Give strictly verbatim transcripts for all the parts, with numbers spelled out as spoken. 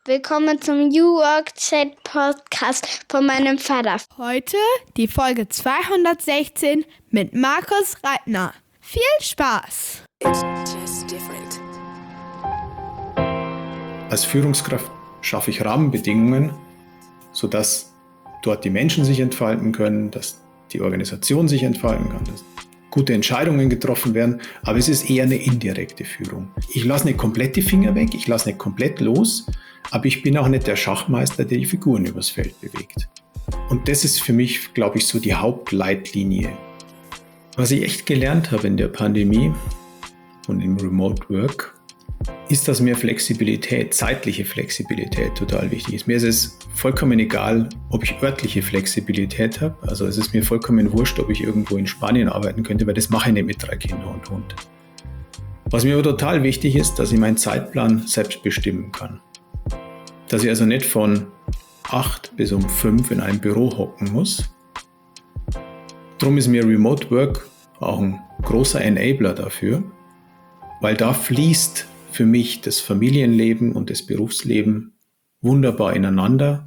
Willkommen zum New Work Chat Podcast von meinem Vater. Heute die Folge zweihundertsechzehn mit Markus Reitner. Viel Spaß! Als Führungskraft schaffe ich Rahmenbedingungen, sodass dort die Menschen sich entfalten können, dass die Organisation sich entfalten kann, dass gute Entscheidungen getroffen werden, aber es ist eher eine indirekte Führung. Ich lasse nicht komplett die Finger weg, ich lasse nicht komplett los, aber ich bin auch nicht der Schachmeister, der die Figuren übers Feld bewegt. Und das ist für mich, glaube ich, so die Hauptleitlinie. Was ich echt gelernt habe in der Pandemie und im Remote Work, ist, dass mir Flexibilität, zeitliche Flexibilität total wichtig ist. Mir ist es vollkommen egal, ob ich örtliche Flexibilität habe. Also es ist mir vollkommen wurscht, ob ich irgendwo in Spanien arbeiten könnte, weil das mache ich nicht mit drei Kindern und Hund. Was mir aber total wichtig ist, dass ich meinen Zeitplan selbst bestimmen kann. Dass ich also nicht von acht bis um fünf in einem Büro hocken muss. Darum ist mir Remote Work auch ein großer Enabler dafür, weil da fließt für mich das Familienleben und das Berufsleben wunderbar ineinander.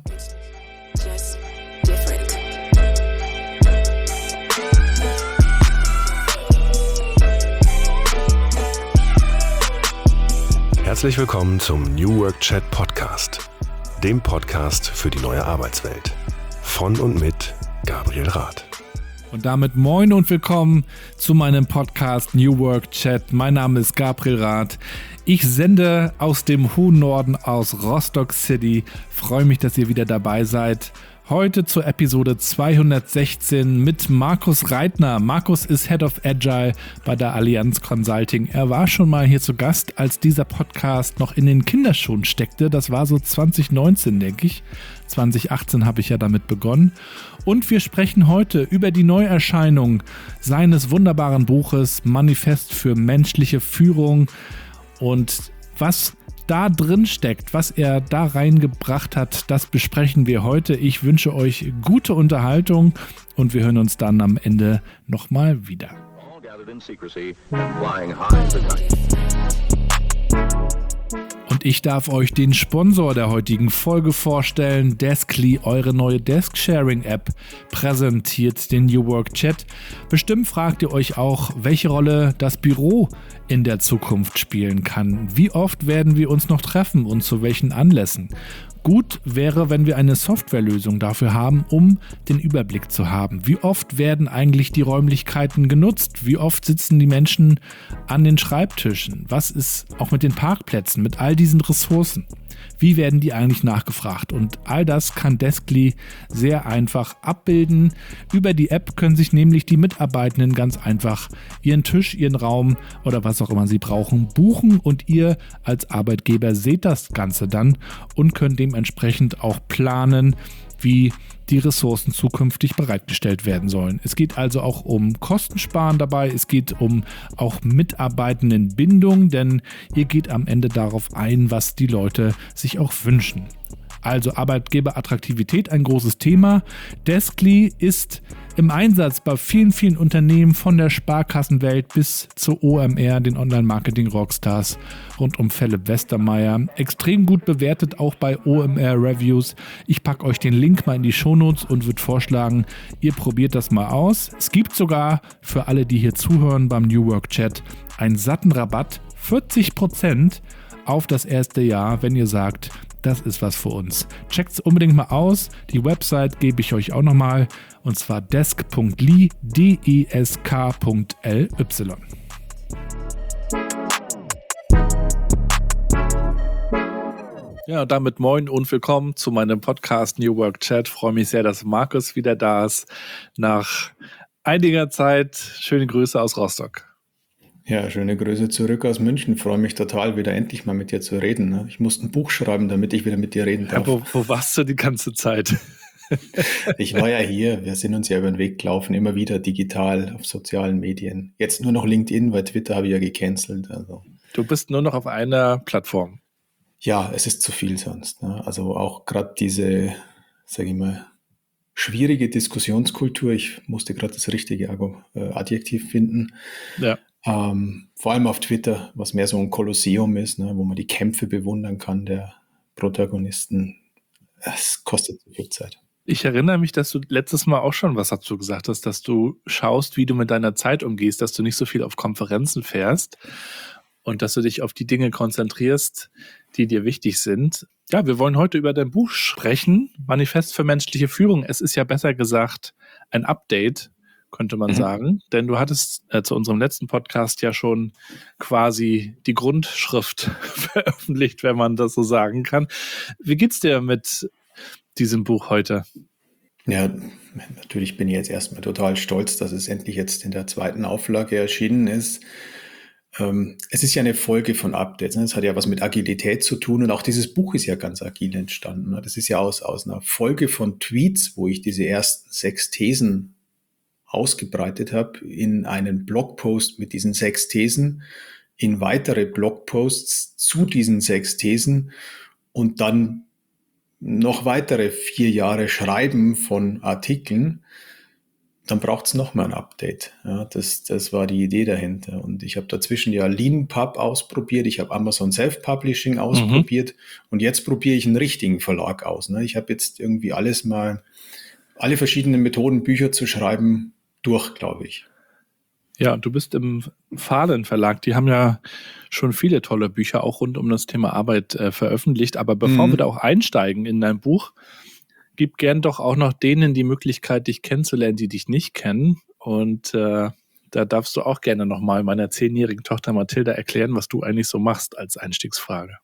Herzlich willkommen zum New Work Chat Podcast, dem Podcast für die neue Arbeitswelt. Von und mit Gabriel Rath. Und damit moin und willkommen zu meinem Podcast New Work Chat. Mein Name ist Gabriel Rath. Ich sende aus dem hohen Norden, aus Rostock City. Freue mich, dass ihr wieder dabei seid. Heute zur Episode zweihundertsechzehn mit Markus Reitner. Markus ist Head of Agile bei der Allianz Consulting. Er war schon mal hier zu Gast, als dieser Podcast noch in den Kinderschuhen steckte. Das war so zwanzig neunzehn, denke ich. zwanzig achtzehn habe ich ja damit begonnen. Und wir sprechen heute über die Neuerscheinung seines wunderbaren Buches Manifest für menschliche Führung und was da drin steckt, was er da reingebracht hat, das besprechen wir heute. Ich wünsche euch gute Unterhaltung und wir hören uns dann am Ende nochmal wieder. Und ich darf euch den Sponsor der heutigen Folge vorstellen. Deskly, eure neue Desk-Sharing-App, präsentiert den New Work Chat. Bestimmt fragt ihr euch auch, welche Rolle das Büro in der Zukunft spielen kann. Wie oft werden wir uns noch treffen und zu welchen Anlässen? Gut wäre, wenn wir eine Softwarelösung dafür haben, um den Überblick zu haben. Wie oft werden eigentlich die Räumlichkeiten genutzt? Wie oft sitzen die Menschen an den Schreibtischen? Was ist auch mit den Parkplätzen, mit all diesen Ressourcen? Wie werden die eigentlich nachgefragt? Und all das kann Deskly sehr einfach abbilden. Über die App können sich nämlich die Mitarbeitenden ganz einfach ihren Tisch, ihren Raum oder was auch immer sie brauchen, buchen und ihr als Arbeitgeber seht das Ganze dann und könnt dementsprechend auch planen, wie die Ressourcen zukünftig bereitgestellt werden sollen. Es geht also auch um Kostensparen dabei, es geht um auch Mitarbeitendenbindung, denn ihr geht am Ende darauf ein, was die Leute sich auch wünschen. Also Arbeitgeberattraktivität, ein großes Thema. Deskly ist im Einsatz bei vielen, vielen Unternehmen von der Sparkassenwelt bis zu O M R, den Online-Marketing-Rockstars rund um Philipp Westermeier. Extrem gut bewertet, auch bei O M R-Reviews. Ich packe euch den Link mal in die Shownotes und würde vorschlagen, ihr probiert das mal aus. Es gibt sogar für alle, die hier zuhören beim New Work Chat, einen satten Rabatt, vierzig Prozent auf das erste Jahr, wenn ihr sagt, das ist was für uns. Checkt es unbedingt mal aus. Die Website gebe ich euch auch nochmal. Und zwar desk punkt l y, D E S K punkt L Y. Ja, damit moin und willkommen zu meinem Podcast New Work Chat. Ich freue mich sehr, dass Markus wieder da ist. Nach einiger Zeit schöne Grüße aus Rostock. Ja, schöne Grüße zurück aus München. Ich freue mich total, wieder endlich mal mit dir zu reden. Ich musste ein Buch schreiben, damit ich wieder mit dir reden darf. Ja, wo, wo warst du die ganze Zeit? Ich war ja hier. Wir sind uns ja über den Weg gelaufen, immer wieder digital auf sozialen Medien. Jetzt nur noch LinkedIn, weil Twitter habe ich ja gecancelt. Also. Du bist nur noch auf einer Plattform. Ja, es ist zu viel sonst. Ne? Also auch gerade diese, sage ich mal, schwierige Diskussionskultur. Ich musste gerade das richtige Adjektiv finden. Ja. Ähm, vor allem auf Twitter, was mehr so ein Kolosseum ist, ne, wo man die Kämpfe bewundern kann der Protagonisten. Es kostet so viel Zeit. Ich erinnere mich, dass du letztes Mal auch schon was dazu gesagt hast, dass du schaust, wie du mit deiner Zeit umgehst, dass du nicht so viel auf Konferenzen fährst und dass du dich auf die Dinge konzentrierst, die dir wichtig sind. Ja, wir wollen heute über dein Buch sprechen, Manifest für menschliche Führung. Es ist ja besser gesagt ein Update, könnte man mhm. sagen, denn du hattest äh, zu unserem letzten Podcast ja schon quasi die Grundschrift veröffentlicht, wenn man das so sagen kann. Wie geht's dir mit diesem Buch heute? Ja, natürlich bin ich jetzt erstmal total stolz, dass es endlich jetzt in der zweiten Auflage erschienen ist. Ähm, es ist ja eine Folge von Updates. Ne? Es hat ja was mit Agilität zu tun und auch dieses Buch ist ja ganz agil entstanden. Ne? Das ist ja aus, aus einer Folge von Tweets, wo ich diese ersten sechs Thesen ausgebreitet habe, in einen Blogpost mit diesen sechs Thesen, in weitere Blogposts zu diesen sechs Thesen und dann noch weitere vier Jahre Schreiben von Artikeln, dann braucht es nochmal ein Update. Ja, das, das war die Idee dahinter. Und ich habe dazwischen ja Leanpub ausprobiert, ich habe Amazon Self-Publishing ausprobiert mhm. und jetzt probiere ich einen richtigen Verlag aus. Ne? Ich habe jetzt irgendwie alles mal, alle verschiedenen Methoden, Bücher zu schreiben, durch, glaube ich. Ja, du bist im Fahlen Verlag. Die haben ja schon viele tolle Bücher auch rund um das Thema Arbeit äh, veröffentlicht. Aber bevor mhm. wir da auch einsteigen in dein Buch, gib gern doch auch noch denen die Möglichkeit, dich kennenzulernen, die dich nicht kennen. Und äh, da darfst du auch gerne nochmal meiner zehnjährigen Tochter Mathilda erklären, was du eigentlich so machst als Einstiegsfrage.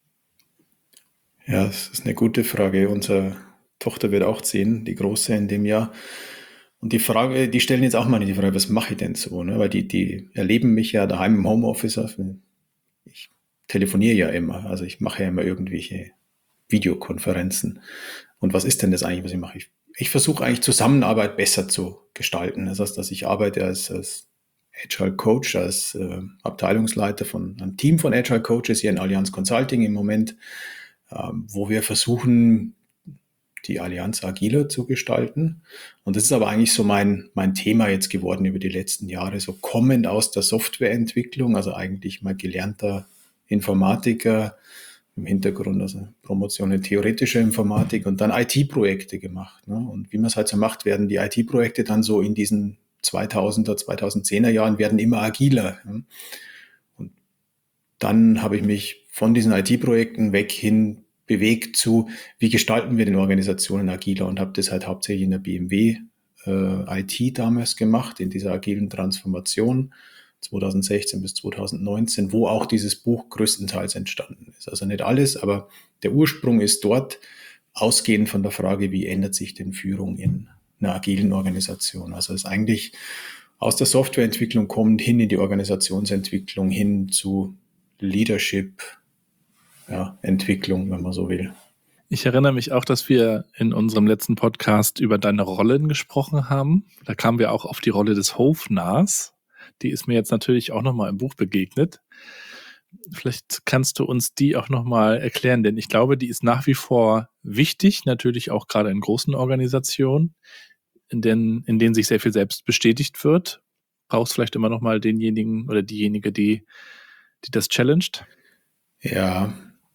Ja, das ist eine gute Frage. Unsere Tochter wird auch zehn, die Große in dem Jahr. Und die Frage, die stellen jetzt auch mal die Frage, was mache ich denn so? Ne? Weil die, die erleben mich ja daheim im Homeoffice. Ich telefoniere ja immer, also ich mache ja immer irgendwelche Videokonferenzen. Und was ist denn das eigentlich, was ich mache? Ich, ich versuche eigentlich Zusammenarbeit besser zu gestalten. Das heißt, dass ich arbeite als, als Agile Coach, als äh, Abteilungsleiter von einem Team von Agile Coaches hier in Allianz Consulting im Moment, ähm, wo wir versuchen, die Allianz agiler zu gestalten. Und das ist aber eigentlich so mein, mein Thema jetzt geworden über die letzten Jahre, so kommend aus der Softwareentwicklung, also eigentlich mal gelernter Informatiker, im Hintergrund also Promotion in theoretischer Informatik und dann I T-Projekte gemacht. Ne? Und wie man es halt so macht, werden die I T-Projekte dann so in diesen zweitausender, zweitausendzehner Jahren werden immer agiler. Ne? Und dann habe ich mich von diesen I T-Projekten weg hin bewegt zu, wie gestalten wir den Organisationen agiler und habe das halt hauptsächlich in der B M W äh, I T damals gemacht, in dieser agilen Transformation zweitausendsechzehn bis zweitausendneunzehn, wo auch dieses Buch größtenteils entstanden ist. Also nicht alles, aber der Ursprung ist dort, ausgehend von der Frage, wie ändert sich denn Führung in einer agilen Organisation. Also es ist eigentlich aus der Softwareentwicklung kommend hin in die Organisationsentwicklung, hin zu Leadership, ja, Entwicklung, wenn man so will. Ich erinnere mich auch, dass wir in unserem letzten Podcast über deine Rollen gesprochen haben. Da kamen wir auch auf die Rolle des Hofnarrs. Die ist mir jetzt natürlich auch nochmal im Buch begegnet. Vielleicht kannst du uns die auch nochmal erklären, denn ich glaube, die ist nach wie vor wichtig, natürlich auch gerade in großen Organisationen, in denen, in denen sich sehr viel selbst bestätigt wird. Brauchst vielleicht immer nochmal denjenigen oder diejenige, die, die das challenged? Ja,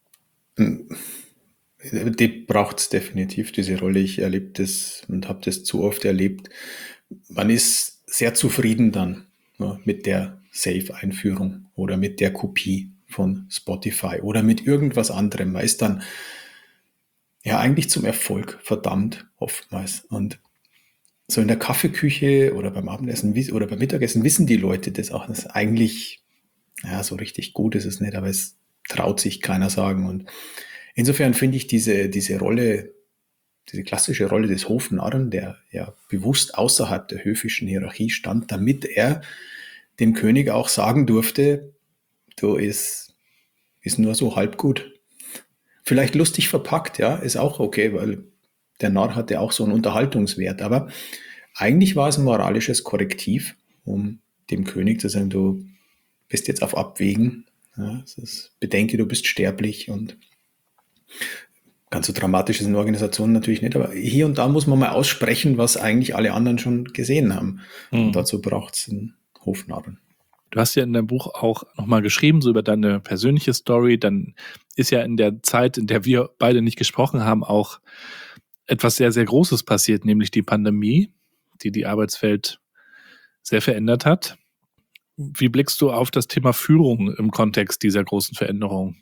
die braucht es definitiv, diese Rolle. Ich erlebe das und habe das zu oft erlebt. Man ist sehr zufrieden dann, ja, mit der Safe-Einführung oder mit der Kopie von Spotify oder mit irgendwas anderem. Man ist dann ja eigentlich zum Erfolg verdammt oftmals. Und so in der Kaffeeküche oder beim Abendessen oder beim Mittagessen wissen die Leute das auch. Das ist eigentlich, ja, so richtig gut ist es nicht, aber es traut sich keiner sagen. Und insofern finde ich diese, diese Rolle, diese klassische Rolle des Hofnarren, der ja bewusst außerhalb der höfischen Hierarchie stand, damit er dem König auch sagen durfte, du, ist, ist nur so halb gut. Vielleicht lustig verpackt, ja, ist auch okay, weil der Narr hatte auch so einen Unterhaltungswert. Aber eigentlich war es ein moralisches Korrektiv, um dem König zu sagen, du bist jetzt auf Abwägen. Ja, es ist, bedenke, du bist sterblich und ganz so dramatisch ist in Organisationen natürlich nicht, aber hier und da muss man mal aussprechen, was eigentlich alle anderen schon gesehen haben. Mhm. Und dazu braucht es einen Hofnarren. Du hast ja in deinem Buch auch nochmal geschrieben, so über deine persönliche Story. Dann ist ja in der Zeit, in der wir beide nicht gesprochen haben, auch etwas sehr, sehr Großes passiert, nämlich die Pandemie, die die Arbeitswelt sehr verändert hat. Wie blickst du auf das Thema Führung im Kontext dieser großen Veränderung?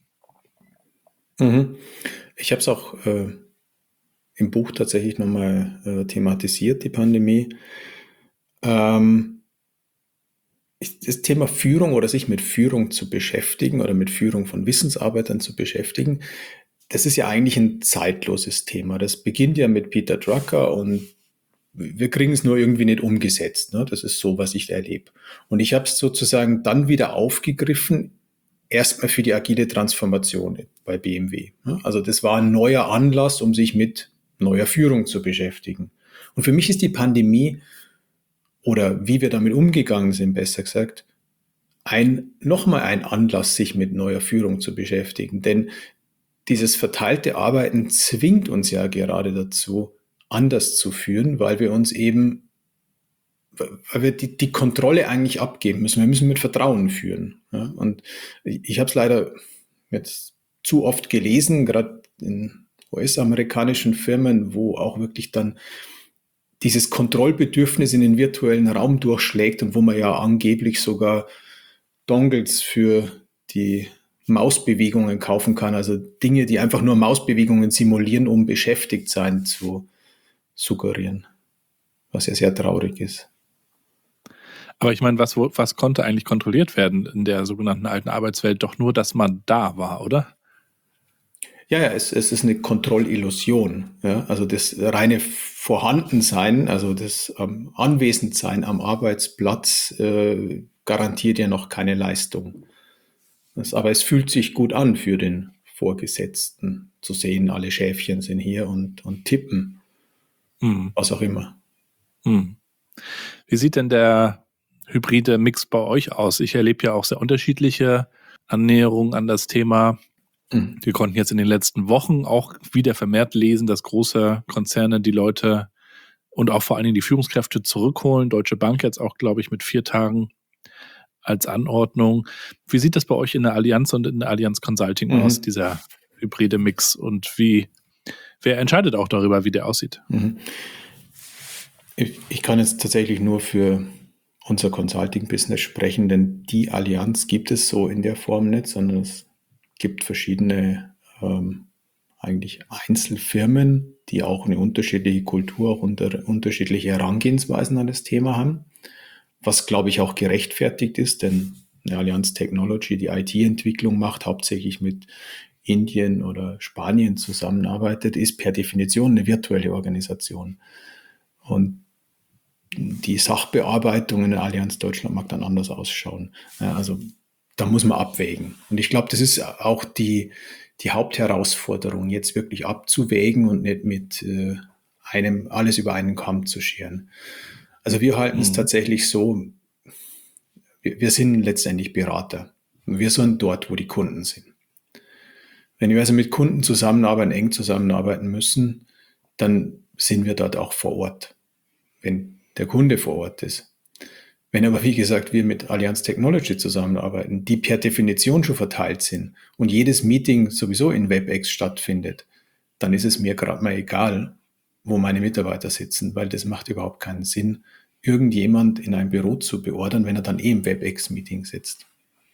Mhm. Ich habe es auch äh, im Buch tatsächlich nochmal äh, thematisiert, die Pandemie. Ähm, ich, das Thema Führung oder sich mit Führung zu beschäftigen oder mit Führung von Wissensarbeitern zu beschäftigen, das ist ja eigentlich ein zeitloses Thema. Das beginnt ja mit Peter Drucker und wir kriegen es nur irgendwie nicht umgesetzt. Ne? Das ist so, was ich erlebe. Und ich habe es sozusagen dann wieder aufgegriffen, erstmal für die agile Transformation bei B M W. Ne? Also das war ein neuer Anlass, um sich mit neuer Führung zu beschäftigen. Und für mich ist die Pandemie oder wie wir damit umgegangen sind, besser gesagt, ein, nochmal ein Anlass, sich mit neuer Führung zu beschäftigen. Denn dieses verteilte Arbeiten zwingt uns ja gerade dazu, anders zu führen, weil wir uns eben, weil wir die, die Kontrolle eigentlich abgeben müssen. Wir müssen mit Vertrauen führen. Ja? Und ich, ich habe es leider jetzt zu oft gelesen, gerade in U S-amerikanischen Firmen, wo auch wirklich dann dieses Kontrollbedürfnis in den virtuellen Raum durchschlägt und wo man ja angeblich sogar Dongles für die Mausbewegungen kaufen kann, also Dinge, die einfach nur Mausbewegungen simulieren, um beschäftigt sein zu suggerieren, was ja sehr traurig ist. Aber ich meine, was, was konnte eigentlich kontrolliert werden in der sogenannten alten Arbeitswelt? Doch nur, dass man da war, oder? Ja, ja, es, es ist eine Kontrollillusion. Ja? Also das reine Vorhandensein, also das ähm, Anwesendsein am Arbeitsplatz äh, garantiert ja noch keine Leistung. Das, aber es fühlt sich gut an für den Vorgesetzten zu sehen, alle Schäfchen sind hier und, und tippen. Hm. Was auch immer. Hm. Wie sieht denn der hybride Mix bei euch aus? Ich erlebe ja auch sehr unterschiedliche Annäherungen an das Thema. Hm. Wir konnten jetzt in den letzten Wochen auch wieder vermehrt lesen, dass große Konzerne die Leute und auch vor allen Dingen die Führungskräfte zurückholen. Deutsche Bank jetzt auch, glaube ich, mit vier Tagen als Anordnung. Wie sieht das bei euch in der Allianz und in der Allianz Consulting mhm. aus, dieser hybride Mix? Und wie wer entscheidet auch darüber, wie der aussieht? Mhm. Ich, ich kann jetzt tatsächlich nur für unser Consulting-Business sprechen, denn die Allianz gibt es so in der Form nicht, sondern es gibt verschiedene ähm, eigentlich Einzelfirmen, die auch eine unterschiedliche Kultur, auch unter, unterschiedliche Herangehensweisen an das Thema haben, was, glaube ich, auch gerechtfertigt ist, denn eine Allianz Technology, die I T-Entwicklung macht, hauptsächlich mit Indien oder Spanien zusammenarbeitet, ist per Definition eine virtuelle Organisation. Und die Sachbearbeitung in der Allianz Deutschland mag dann anders ausschauen. Ja, also da muss man abwägen. Und ich glaube, das ist auch die, die Hauptherausforderung, jetzt wirklich abzuwägen und nicht mit äh, einem alles über einen Kamm zu scheren. Also wir halten mhm. es tatsächlich so, wir, wir sind letztendlich Berater. Wir sind dort, wo die Kunden sind. Wenn wir also mit Kunden zusammenarbeiten, eng zusammenarbeiten müssen, dann sind wir dort auch vor Ort, wenn der Kunde vor Ort ist. Wenn aber, wie gesagt, wir mit Allianz Technology zusammenarbeiten, die per Definition schon verteilt sind und jedes Meeting sowieso in WebEx stattfindet, dann ist es mir gerade mal egal, wo meine Mitarbeiter sitzen, weil das macht überhaupt keinen Sinn, irgendjemand in ein Büro zu beordern, wenn er dann eh im WebEx-Meeting sitzt.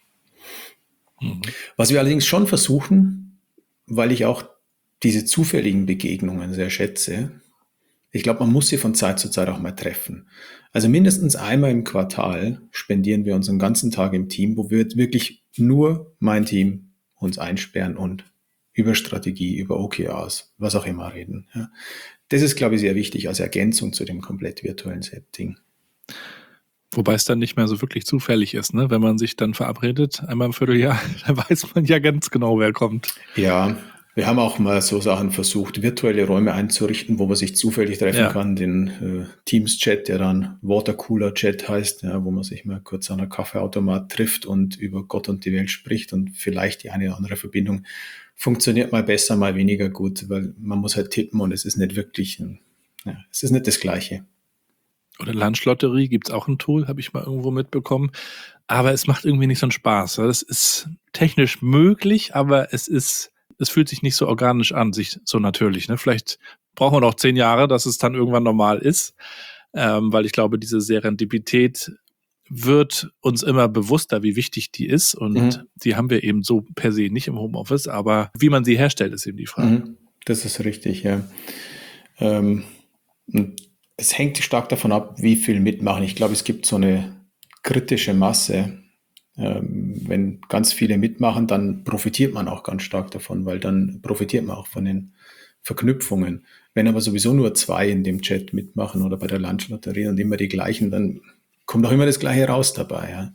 Mhm. Was wir allerdings schon versuchen, weil ich auch diese zufälligen Begegnungen sehr schätze, ich glaube, man muss sie von Zeit zu Zeit auch mal treffen. Also mindestens einmal im Quartal spendieren wir unseren ganzen Tag im Team, wo wir wirklich nur mein Team uns einsperren und über Strategie, über O K Rs, was auch immer reden. Ja. Das ist, glaube ich, sehr wichtig als Ergänzung zu dem komplett virtuellen Setting. Wobei es dann nicht mehr so wirklich zufällig ist, ne? Wenn man sich dann verabredet, einmal im Vierteljahr, dann weiß man ja ganz genau, wer kommt. Ja, wir haben auch mal so Sachen versucht, virtuelle Räume einzurichten, wo man sich zufällig treffen ja. kann. Den äh, Teams-Chat, der dann Watercooler-Chat heißt, ja, wo man sich mal kurz an einem Kaffeeautomat trifft und über Gott und die Welt spricht und vielleicht die eine oder andere Verbindung funktioniert mal besser, mal weniger gut, weil man muss halt tippen und es ist nicht wirklich, ja, es ist nicht das Gleiche. Oder Lunchlotterie gibt es auch ein Tool, habe ich mal irgendwo mitbekommen. Aber es macht irgendwie nicht so einen Spaß. Das ist technisch möglich, aber es ist, es fühlt sich nicht so organisch an, sich so natürlich. Ne? Vielleicht brauchen wir noch zehn Jahre, dass es dann irgendwann normal ist. Ähm, weil ich glaube, diese Serendipität wird uns immer bewusster, wie wichtig die ist. Und mhm. die haben wir eben so per se nicht im Homeoffice. Aber wie man sie herstellt, ist eben die Frage. Mhm. Das ist richtig, ja. Ähm, und es hängt stark davon ab, wie viel mitmachen. Ich glaube, es gibt so eine kritische Masse. Ähm, wenn ganz viele mitmachen, dann profitiert man auch ganz stark davon, weil dann profitiert man auch von den Verknüpfungen. Wenn aber sowieso nur zwei in dem Chat mitmachen oder bei der Lunchlotterie und immer die gleichen, dann kommt auch immer das Gleiche raus dabei. Ja,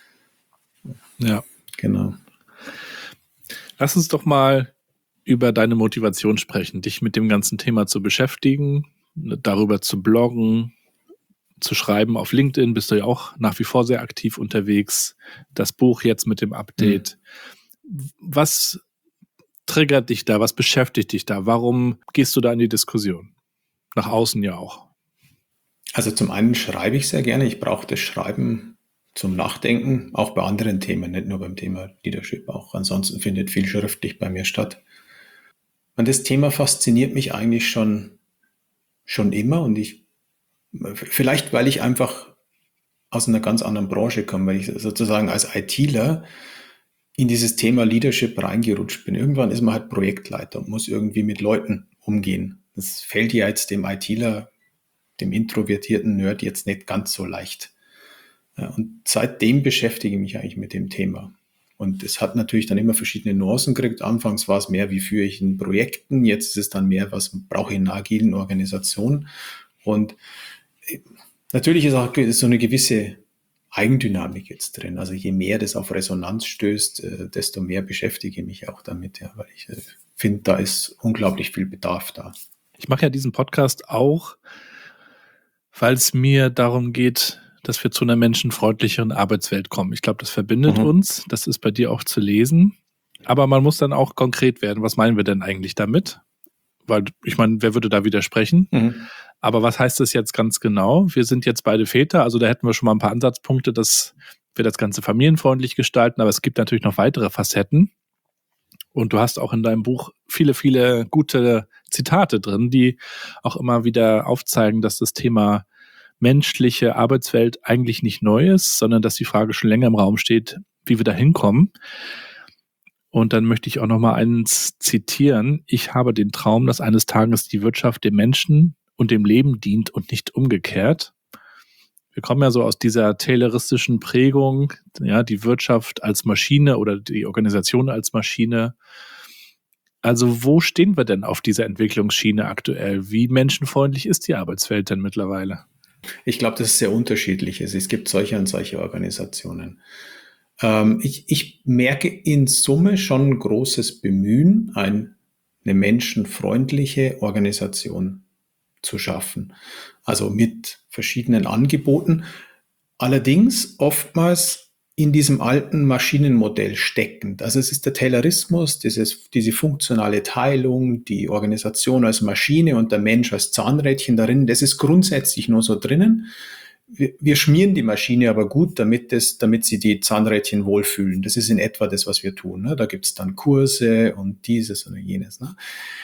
ja. Genau. Lass uns doch mal über deine Motivation sprechen, dich mit dem ganzen Thema zu beschäftigen, darüber zu bloggen, zu schreiben. Auf LinkedIn bist du ja auch nach wie vor sehr aktiv unterwegs. Das Buch jetzt mit dem Update. Mhm. Was triggert dich da? Was beschäftigt dich da? Warum gehst du da in die Diskussion? Nach außen ja auch. Also zum einen schreibe ich sehr gerne. Ich brauche das Schreiben zum Nachdenken, auch bei anderen Themen, nicht nur beim Thema Leadership. Auch ansonsten findet viel schriftlich bei mir statt. Und das Thema fasziniert mich eigentlich schon schon immer und ich, vielleicht weil ich einfach aus einer ganz anderen Branche komme, weil ich sozusagen als ITler in dieses Thema Leadership reingerutscht bin. Irgendwann ist man halt Projektleiter und muss irgendwie mit Leuten umgehen. Das fällt ja jetzt dem ITler, dem introvertierten Nerd jetzt nicht ganz so leicht. Und seitdem beschäftige ich mich eigentlich mit dem Thema. Und es hat natürlich dann immer verschiedene Nuancen gekriegt. Anfangs war es mehr, wie führe ich in Projekten. Jetzt ist es dann mehr, was brauche ich in einer agilen Organisation. Und natürlich ist auch so eine gewisse Eigendynamik jetzt drin. Also je mehr das auf Resonanz stößt, desto mehr beschäftige ich mich auch damit. Ja, weil ich finde, da ist unglaublich viel Bedarf da. Ich mache ja diesen Podcast auch, weil es mir darum geht, dass wir zu einer menschenfreundlicheren Arbeitswelt kommen. Ich glaube, das verbindet mhm. uns. Das ist bei dir auch zu lesen. Aber man muss dann auch konkret werden. Was meinen wir denn eigentlich damit? Weil, ich meine, wer würde da widersprechen? Mhm. Aber was heißt das jetzt ganz genau? Wir sind jetzt beide Väter, also da hätten wir schon mal ein paar Ansatzpunkte, dass wir das Ganze familienfreundlich gestalten. Aber es gibt natürlich noch weitere Facetten. Und du hast auch in deinem Buch viele, viele gute Zitate drin, die auch immer wieder aufzeigen, dass das Thema menschliche Arbeitswelt eigentlich nicht neu ist, sondern dass die Frage schon länger im Raum steht, wie wir da hinkommen. Und dann möchte ich auch noch mal eins zitieren. Ich habe den Traum, dass eines Tages die Wirtschaft dem Menschen und dem Leben dient und nicht umgekehrt. Wir kommen ja so aus dieser tayloristischen Prägung, ja, die Wirtschaft als Maschine oder die Organisation als Maschine. Also wo stehen wir denn auf dieser Entwicklungsschiene aktuell? Wie menschenfreundlich ist die Arbeitswelt denn mittlerweile? Ich glaube, dass es sehr unterschiedlich ist. Es gibt solche und solche Organisationen. Ähm, ich, ich merke in Summe schon ein großes Bemühen, ein, eine menschenfreundliche Organisation zu schaffen. Also mit verschiedenen Angeboten. Allerdings oftmals in diesem alten Maschinenmodell steckend. Also es ist der Taylorismus, dieses, diese funktionale Teilung, die Organisation als Maschine und der Mensch als Zahnrädchen darin, das ist grundsätzlich nur so drinnen. Wir, wir schmieren die Maschine aber gut, damit, das, damit sie die Zahnrädchen wohlfühlen. Das ist in etwa das, was wir tun. Ne? Da gibt es dann Kurse und dieses oder jenes. Ne?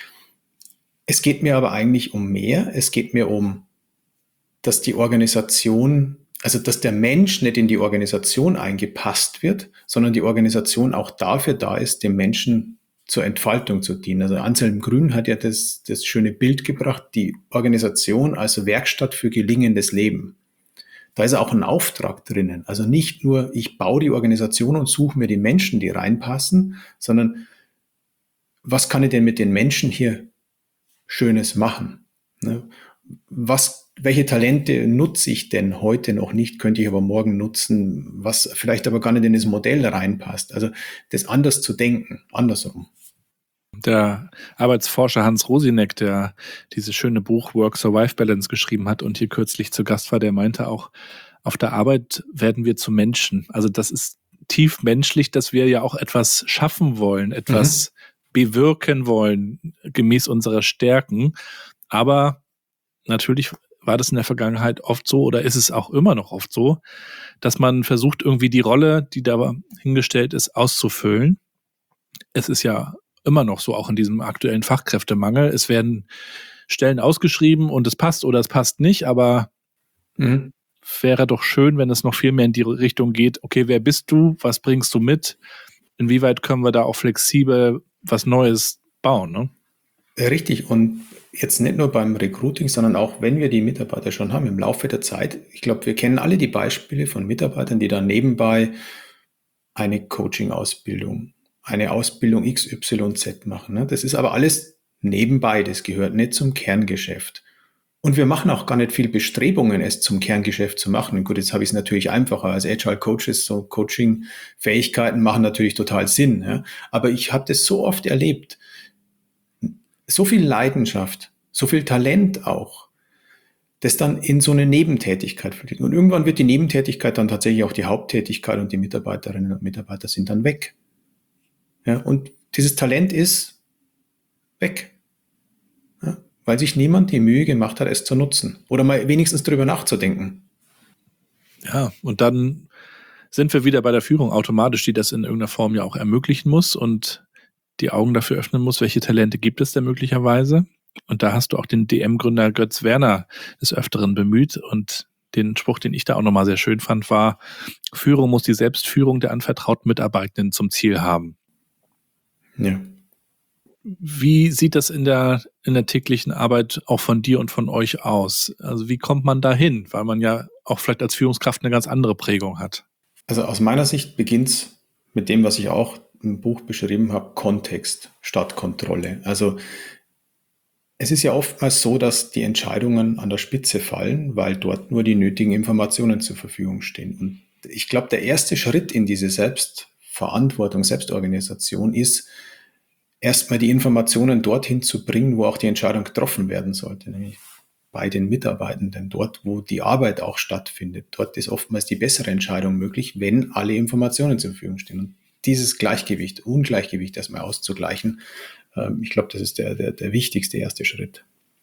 Es geht mir aber eigentlich um mehr. Es geht mir um, dass die Organisation, also dass der Mensch nicht in die Organisation eingepasst wird, sondern die Organisation auch dafür da ist, dem Menschen zur Entfaltung zu dienen. Also Anselm Grün hat ja das, das schöne Bild gebracht, die Organisation als Werkstatt für gelingendes Leben. Da ist auch ein Auftrag drinnen. Also nicht nur, ich baue die Organisation und suche mir die Menschen, die reinpassen, sondern was kann ich denn mit den Menschen hier Schönes machen? Was, welche Talente nutze ich denn heute noch nicht, könnte ich aber morgen nutzen, was vielleicht aber gar nicht in das Modell reinpasst. Also das anders zu denken, andersrum. Der Arbeitsforscher Hans Rosinek, der dieses schöne Buch Work-Survive-Balance geschrieben hat und hier kürzlich zu Gast war, der meinte auch, auf der Arbeit werden wir zu Menschen. Also das ist tief menschlich, dass wir ja auch etwas schaffen wollen, etwas mhm. bewirken wollen, gemäß unserer Stärken. Aber natürlich war das in der Vergangenheit oft so oder ist es auch immer noch oft so, dass man versucht, irgendwie die Rolle, die da hingestellt ist, auszufüllen. Es ist ja immer noch so, auch in diesem aktuellen Fachkräftemangel. Es werden Stellen ausgeschrieben und es passt oder es passt nicht, aber mhm. wäre doch schön, wenn es noch viel mehr in die Richtung geht, okay, wer bist du, was bringst du mit, inwieweit können wir da auch flexibel was Neues bauen, ne? Richtig, und jetzt nicht nur beim Recruiting, sondern auch, wenn wir die Mitarbeiter schon haben, im Laufe der Zeit. Ich glaube, wir kennen alle die Beispiele von Mitarbeitern, die dann nebenbei eine Coaching-Ausbildung, eine Ausbildung X Y Z machen. Ne? Das ist aber alles nebenbei, das gehört nicht zum Kerngeschäft. Und wir machen auch gar nicht viel Bestrebungen, es zum Kerngeschäft zu machen. Und gut, jetzt habe ich es natürlich einfacher als Agile Coaches, so Coaching-Fähigkeiten machen natürlich total Sinn. Ja? Aber ich habe das so oft erlebt, so viel Leidenschaft, so viel Talent auch, das dann in so eine Nebentätigkeit fliegt. Und irgendwann wird die Nebentätigkeit dann tatsächlich auch die Haupttätigkeit und die Mitarbeiterinnen und Mitarbeiter sind dann weg. Ja, und dieses Talent ist weg, ja, weil sich niemand die Mühe gemacht hat, es zu nutzen oder mal wenigstens darüber nachzudenken. Ja, und dann sind wir wieder bei der Führung automatisch, die das in irgendeiner Form ja auch ermöglichen muss und die Augen dafür öffnen muss, welche Talente gibt es denn möglicherweise. Und da hast du auch den D M-Gründer Götz Werner des Öfteren bemüht. Und den Spruch, den ich da auch nochmal sehr schön fand, war, Führung muss die Selbstführung der anvertrauten Mitarbeitenden zum Ziel haben. Ja. Wie sieht das in der, in der täglichen Arbeit auch von dir und von euch aus? Also wie kommt man da hin? Weil man ja auch vielleicht als Führungskraft eine ganz andere Prägung hat. Also aus meiner Sicht beginnt es mit dem, was ich auch im Buch beschrieben habe, Kontext statt Kontrolle. Also es ist ja oftmals so, dass die Entscheidungen an der Spitze fallen, weil dort nur die nötigen Informationen zur Verfügung stehen. Und ich glaube, der erste Schritt in diese Selbstverantwortung, Selbstorganisation ist, erstmal die Informationen dorthin zu bringen, wo auch die Entscheidung getroffen werden sollte, nämlich bei den Mitarbeitenden, dort, wo die Arbeit auch stattfindet. Dort ist oftmals die bessere Entscheidung möglich, wenn alle Informationen zur Verfügung stehen. Und dieses Gleichgewicht, Ungleichgewicht erstmal auszugleichen, ähm, ich glaube, das ist der, der, der wichtigste erste Schritt.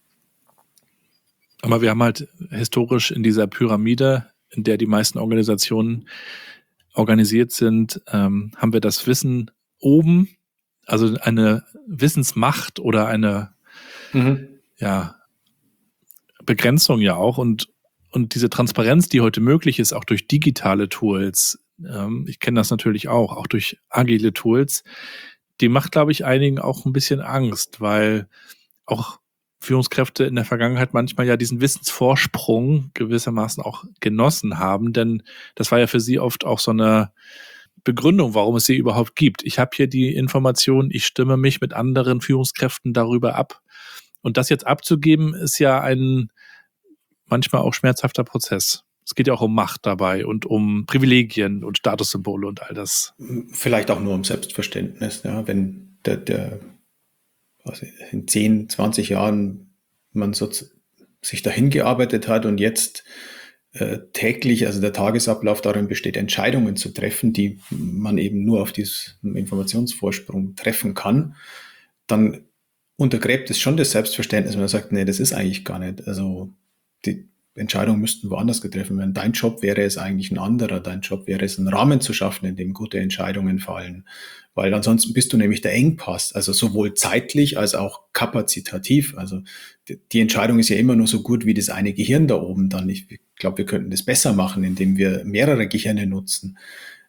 Aber wir haben halt historisch in dieser Pyramide, in der die meisten Organisationen organisiert sind, ähm, haben wir das Wissen oben, also eine Wissensmacht oder eine mhm. ja, Begrenzung ja auch und, und diese Transparenz, die heute möglich ist, auch durch digitale Tools, ähm, ich kenne das natürlich auch, auch durch agile Tools, die macht, glaube ich, einigen auch ein bisschen Angst, weil auch Führungskräfte in der Vergangenheit manchmal ja diesen Wissensvorsprung gewissermaßen auch genossen haben, denn das war ja für sie oft auch so eine Begründung, warum es sie überhaupt gibt. Ich habe hier die Information, ich stimme mich mit anderen Führungskräften darüber ab. Und das jetzt abzugeben, ist ja ein manchmal auch schmerzhafter Prozess. Es geht ja auch um Macht dabei und um Privilegien und Statussymbole und all das. Vielleicht auch nur um Selbstverständnis. Ja, wenn der, der also in zehn, zwanzig Jahren man so sich dahin gearbeitet hat und jetzt äh, täglich, also der Tagesablauf darin besteht, Entscheidungen zu treffen, die man eben nur auf diesem Informationsvorsprung treffen kann, dann untergräbt es schon das Selbstverständnis, wenn man sagt, nee, das ist eigentlich gar nicht. Also die Entscheidungen müssten woanders getroffen werden. Dein Job wäre es eigentlich ein anderer. Dein Job wäre es, einen Rahmen zu schaffen, in dem gute Entscheidungen fallen. Weil ansonsten bist du nämlich der Engpass, also sowohl zeitlich als auch kapazitativ. Also die, die Entscheidung ist ja immer nur so gut wie das eine Gehirn da oben dann. Ich glaube, wir könnten das besser machen, indem wir mehrere Gehirne nutzen.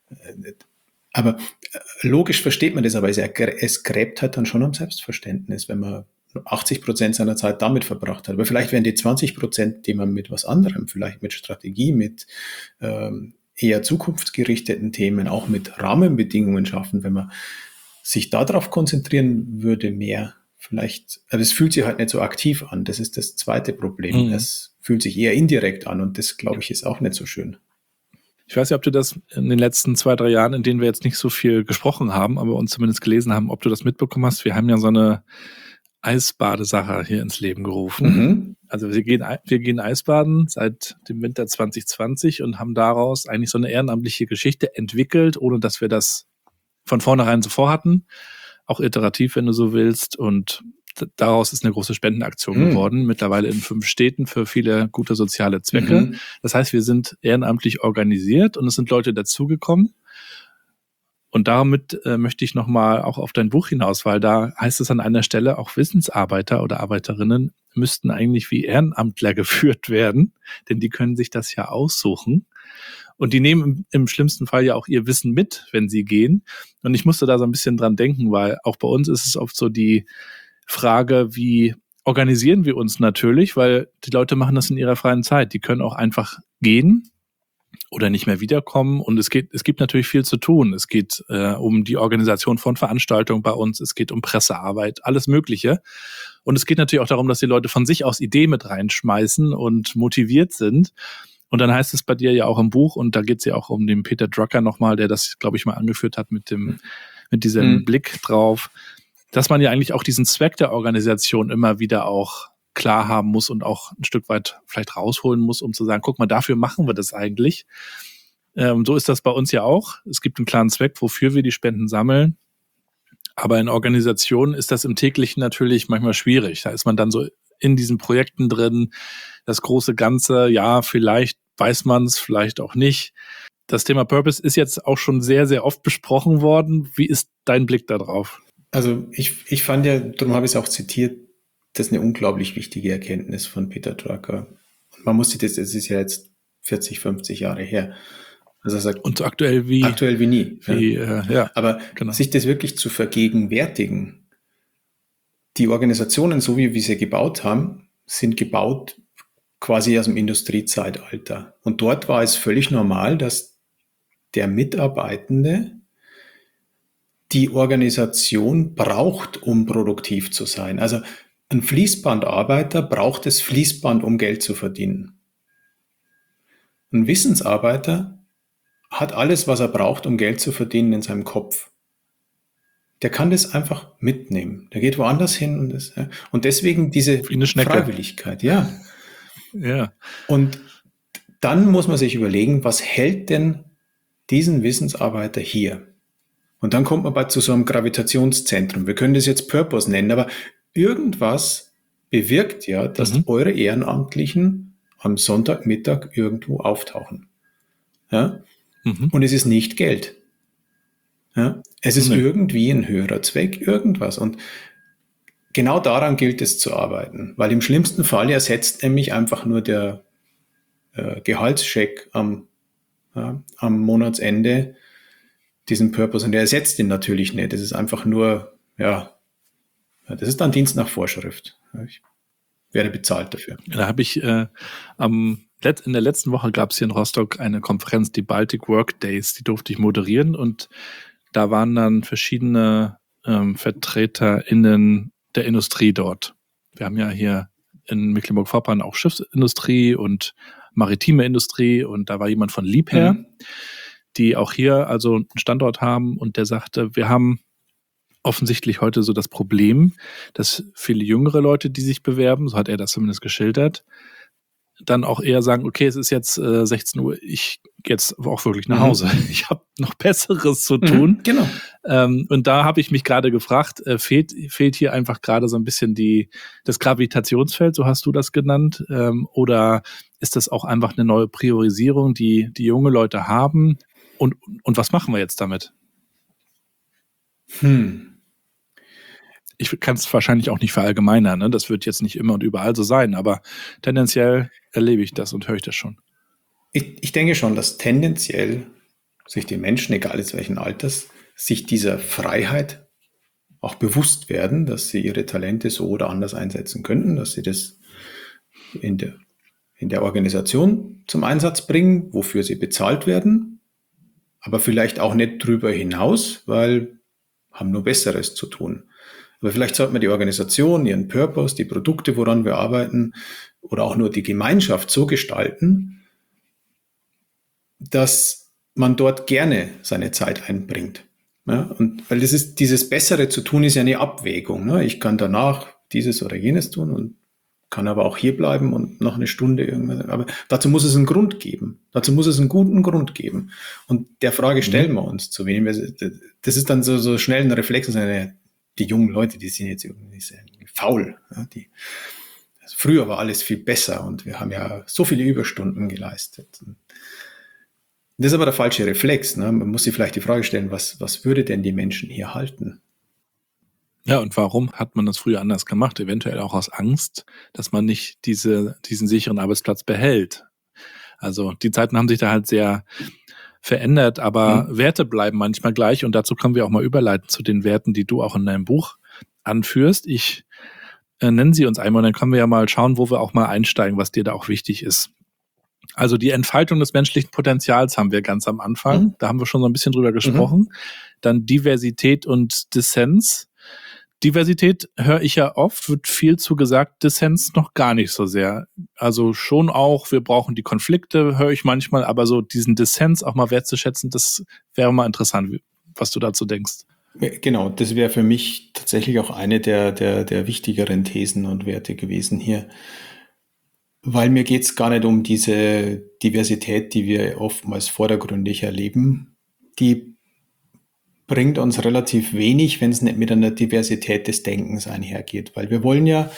Aber logisch versteht man das, aber es, es gräbt halt dann schon am Selbstverständnis, wenn man achtzig Prozent seiner Zeit damit verbracht hat. Aber vielleicht wären die zwanzig Prozent, die man mit was anderem, vielleicht mit Strategie, mit ähm, eher zukunftsgerichteten Themen, auch mit Rahmenbedingungen schaffen, wenn man sich darauf konzentrieren würde, mehr vielleicht, aber es fühlt sich halt nicht so aktiv an. Das ist das zweite Problem. Mhm. Es fühlt sich eher indirekt an und das, glaube ich, ist auch nicht so schön. Ich weiß nicht, ob du das in den letzten zwei, drei Jahren, in denen wir jetzt nicht so viel gesprochen haben, aber uns zumindest gelesen haben, ob du das mitbekommen hast. Wir haben ja so eine Eisbadesache hier ins Leben gerufen. Mhm. Also wir gehen, wir gehen Eisbaden seit dem Winter zwanzig zwanzig und haben daraus eigentlich so eine ehrenamtliche Geschichte entwickelt, ohne dass wir das von vornherein so vorhatten. Auch iterativ, wenn du so willst. Und daraus ist eine große Spendenaktion Mhm. geworden, mittlerweile in fünf Städten für viele gute soziale Zwecke. Mhm. Das heißt, wir sind ehrenamtlich organisiert und es sind Leute dazugekommen. Und damit äh, möchte ich nochmal auch auf dein Buch hinaus, weil da heißt es an einer Stelle, auch Wissensarbeiter oder Arbeiterinnen müssten eigentlich wie Ehrenamtler geführt werden, denn die können sich das ja aussuchen. Und die nehmen im, im schlimmsten Fall ja auch ihr Wissen mit, wenn sie gehen. Und ich musste da so ein bisschen dran denken, weil auch bei uns ist es oft so die Frage, wie organisieren wir uns natürlich, weil die Leute machen das in ihrer freien Zeit. Die können auch einfach gehen oder nicht mehr wiederkommen. Und es geht, es gibt natürlich viel zu tun. Es geht äh, um die Organisation von Veranstaltungen bei uns. Es geht um Pressearbeit, alles Mögliche. Und es geht natürlich auch darum, dass die Leute von sich aus Ideen mit reinschmeißen und motiviert sind. Und dann heißt es bei dir ja auch im Buch, und da geht es ja auch um den Peter Drucker nochmal, der das, glaube ich, mal angeführt hat mit dem, mit diesem Mhm. Blick drauf, dass man ja eigentlich auch diesen Zweck der Organisation immer wieder auch klar haben muss und auch ein Stück weit vielleicht rausholen muss, um zu sagen, guck mal, dafür machen wir das eigentlich. Ähm, so ist das bei uns ja auch. Es gibt einen klaren Zweck, wofür wir die Spenden sammeln. Aber in Organisationen ist das im täglichen natürlich manchmal schwierig. Da ist man dann so in diesen Projekten drin, das große Ganze, ja, vielleicht weiß man es, vielleicht auch nicht. Das Thema Purpose ist jetzt auch schon sehr, sehr oft besprochen worden. Wie ist dein Blick da drauf? Also ich, ich fand ja, darum habe ich es auch zitiert, das ist eine unglaublich wichtige Erkenntnis von Peter Drucker. Man muss sich das, das ist ja jetzt vierzig, fünfzig Jahre her. Also er sagt, Und so aktuell wie, aktuell wie nie. wie ja. äh, ja, Aber genau. sich das wirklich zu vergegenwärtigen, die Organisationen, so wie wir sie gebaut haben, sind gebaut quasi aus dem Industriezeitalter. Und dort war es völlig normal, dass der Mitarbeitende die Organisation braucht, um produktiv zu sein. Also ein Fließbandarbeiter braucht das Fließband, um Geld zu verdienen. Ein Wissensarbeiter hat alles, was er braucht, um Geld zu verdienen, in seinem Kopf. Der kann das einfach mitnehmen. Der geht woanders hin und, das, ja. Und deswegen diese Wie eine Schnecke. Freiwilligkeit, ja. Ja. Und dann muss man sich überlegen, was hält denn diesen Wissensarbeiter hier? Und dann kommt man bei zu so einem Gravitationszentrum. Wir können das jetzt Purpose nennen, aber irgendwas bewirkt ja, dass Mhm. eure Ehrenamtlichen am Sonntagmittag irgendwo auftauchen. Ja? Mhm. Und es ist nicht Geld. Ja? Es ist Nee. irgendwie ein höherer Zweck, irgendwas. Und genau daran gilt es zu arbeiten, weil im schlimmsten Fall ersetzt nämlich einfach nur der äh, Gehaltscheck am, ja, am Monatsende diesen Purpose. Und der ersetzt ihn natürlich nicht. Das ist einfach nur, ja, das ist dann Dienst nach Vorschrift. Ich werde bezahlt dafür. Da habe ich äh, am Let- in der letzten Woche gab es hier in Rostock eine Konferenz, die Baltic Work Days, die durfte ich moderieren und da waren dann verschiedene ähm, VertreterInnen der Industrie dort. Wir haben ja hier in Mecklenburg-Vorpommern auch Schiffsindustrie und maritime Industrie und da war jemand von Liebherr, Mhm. die auch hier also einen Standort haben und der sagte, wir haben offensichtlich heute so das Problem, dass viele jüngere Leute, die sich bewerben, so hat er das zumindest geschildert, dann auch eher sagen, okay, es ist jetzt äh, sechzehn Uhr, ich gehe jetzt auch wirklich nach Mhm. Hause. Ich habe noch Besseres zu tun. Mhm, genau. Ähm, und da habe ich mich gerade gefragt, äh, fehlt, fehlt hier einfach gerade so ein bisschen die, das Gravitationsfeld, so hast du das genannt, ähm, oder ist das auch einfach eine neue Priorisierung, die die junge Leute haben? Und, und was machen wir jetzt damit? Hm. Ich kann es wahrscheinlich auch nicht verallgemeinern, ne? Das wird jetzt nicht immer und überall so sein, aber tendenziell erlebe ich das und höre ich das schon. Ich, ich denke schon, dass tendenziell sich die Menschen, egal jetzt welchen Alters, sich dieser Freiheit auch bewusst werden, dass sie ihre Talente so oder anders einsetzen könnten, dass sie das in der, in der Organisation zum Einsatz bringen, wofür sie bezahlt werden, aber vielleicht auch nicht drüber hinaus, weil haben nur Besseres zu tun. Aber vielleicht sollte man die Organisation, ihren Purpose, die Produkte, woran wir arbeiten, oder auch nur die Gemeinschaft so gestalten, dass man dort gerne seine Zeit einbringt. Ja, und weil das ist, dieses Bessere zu tun ist ja eine Abwägung. Ne? Ich kann danach dieses oder jenes tun und kann aber auch hier bleiben und noch eine Stunde irgendwas. Aber dazu muss es einen Grund geben. Dazu muss es einen guten Grund geben. Und der Frage stellen wir uns zu wenig. Das ist dann so, so schnell ein Reflex und sagen, die jungen Leute, die sind jetzt irgendwie faul. Ja, die, also früher war alles viel besser und wir haben ja so viele Überstunden geleistet. Das ist aber der falsche Reflex. Ne? Man muss sich vielleicht die Frage stellen, was, was würde denn die Menschen hier halten? Ja, und warum hat man das früher anders gemacht? Eventuell auch aus Angst, dass man nicht diese, diesen sicheren Arbeitsplatz behält. Also die Zeiten haben sich da halt sehr verändert, aber mhm. Werte bleiben manchmal gleich und dazu können wir auch mal überleiten zu den Werten, die du auch in deinem Buch anführst. Ich äh, nenne sie uns einmal und dann können wir ja mal schauen, wo wir auch mal einsteigen, was dir da auch wichtig ist. Also die Entfaltung des menschlichen Potenzials haben wir ganz am Anfang. Mhm. Da haben wir schon so ein bisschen drüber gesprochen. Mhm. Dann Diversität und Dissens. Diversität höre ich ja oft, wird viel zu gesagt, Dissens noch gar nicht so sehr. Also schon auch, wir brauchen die Konflikte, höre ich manchmal, aber so diesen Dissens auch mal wertzuschätzen, das wäre mal interessant, was du dazu denkst. Genau, das wäre für mich tatsächlich auch eine der, der, der wichtigeren Thesen und Werte gewesen hier. Weil mir geht es gar nicht um diese Diversität, die wir oftmals vordergründig erleben. Die bringt uns relativ wenig, wenn es nicht mit einer Diversität des Denkens einhergeht. Weil wir wollen ja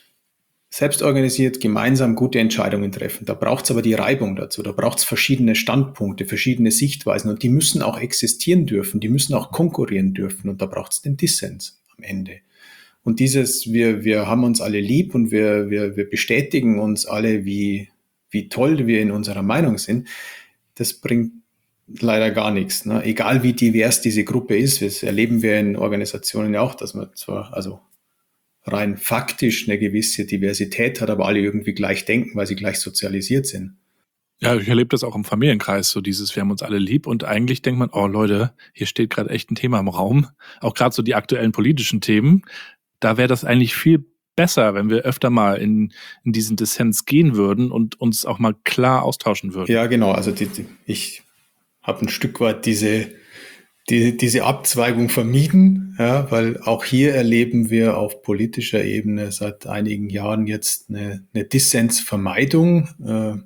selbstorganisiert gemeinsam gute Entscheidungen treffen. Da braucht es aber die Reibung dazu. Da braucht es verschiedene Standpunkte, verschiedene Sichtweisen. Und die müssen auch existieren dürfen. Die müssen auch konkurrieren dürfen. Und da braucht es den Dissens am Ende. Und dieses, wir, wir haben uns alle lieb und wir, wir, wir bestätigen uns alle, wie, wie toll wir in unserer Meinung sind, das bringt leider gar nichts. Ne? Egal wie divers diese Gruppe ist, das erleben wir in Organisationen ja auch, dass man zwar also rein faktisch eine gewisse Diversität hat, aber alle irgendwie gleich denken, weil sie gleich sozialisiert sind. Ja, ich erlebe das auch im Familienkreis, so dieses, wir haben uns alle lieb und eigentlich denkt man, oh Leute, hier steht gerade echt ein Thema im Raum, auch gerade so die aktuellen politischen Themen, da wäre das eigentlich viel besser, wenn wir öfter mal in, in diesen Dissens gehen würden und uns auch mal klar austauschen würden. Ja, genau. Also die, die, ich habe ein Stück weit diese, die, diese Abzweigung vermieden, ja, weil auch hier erleben wir auf politischer Ebene seit einigen Jahren jetzt eine, eine Dissensvermeidung, äh,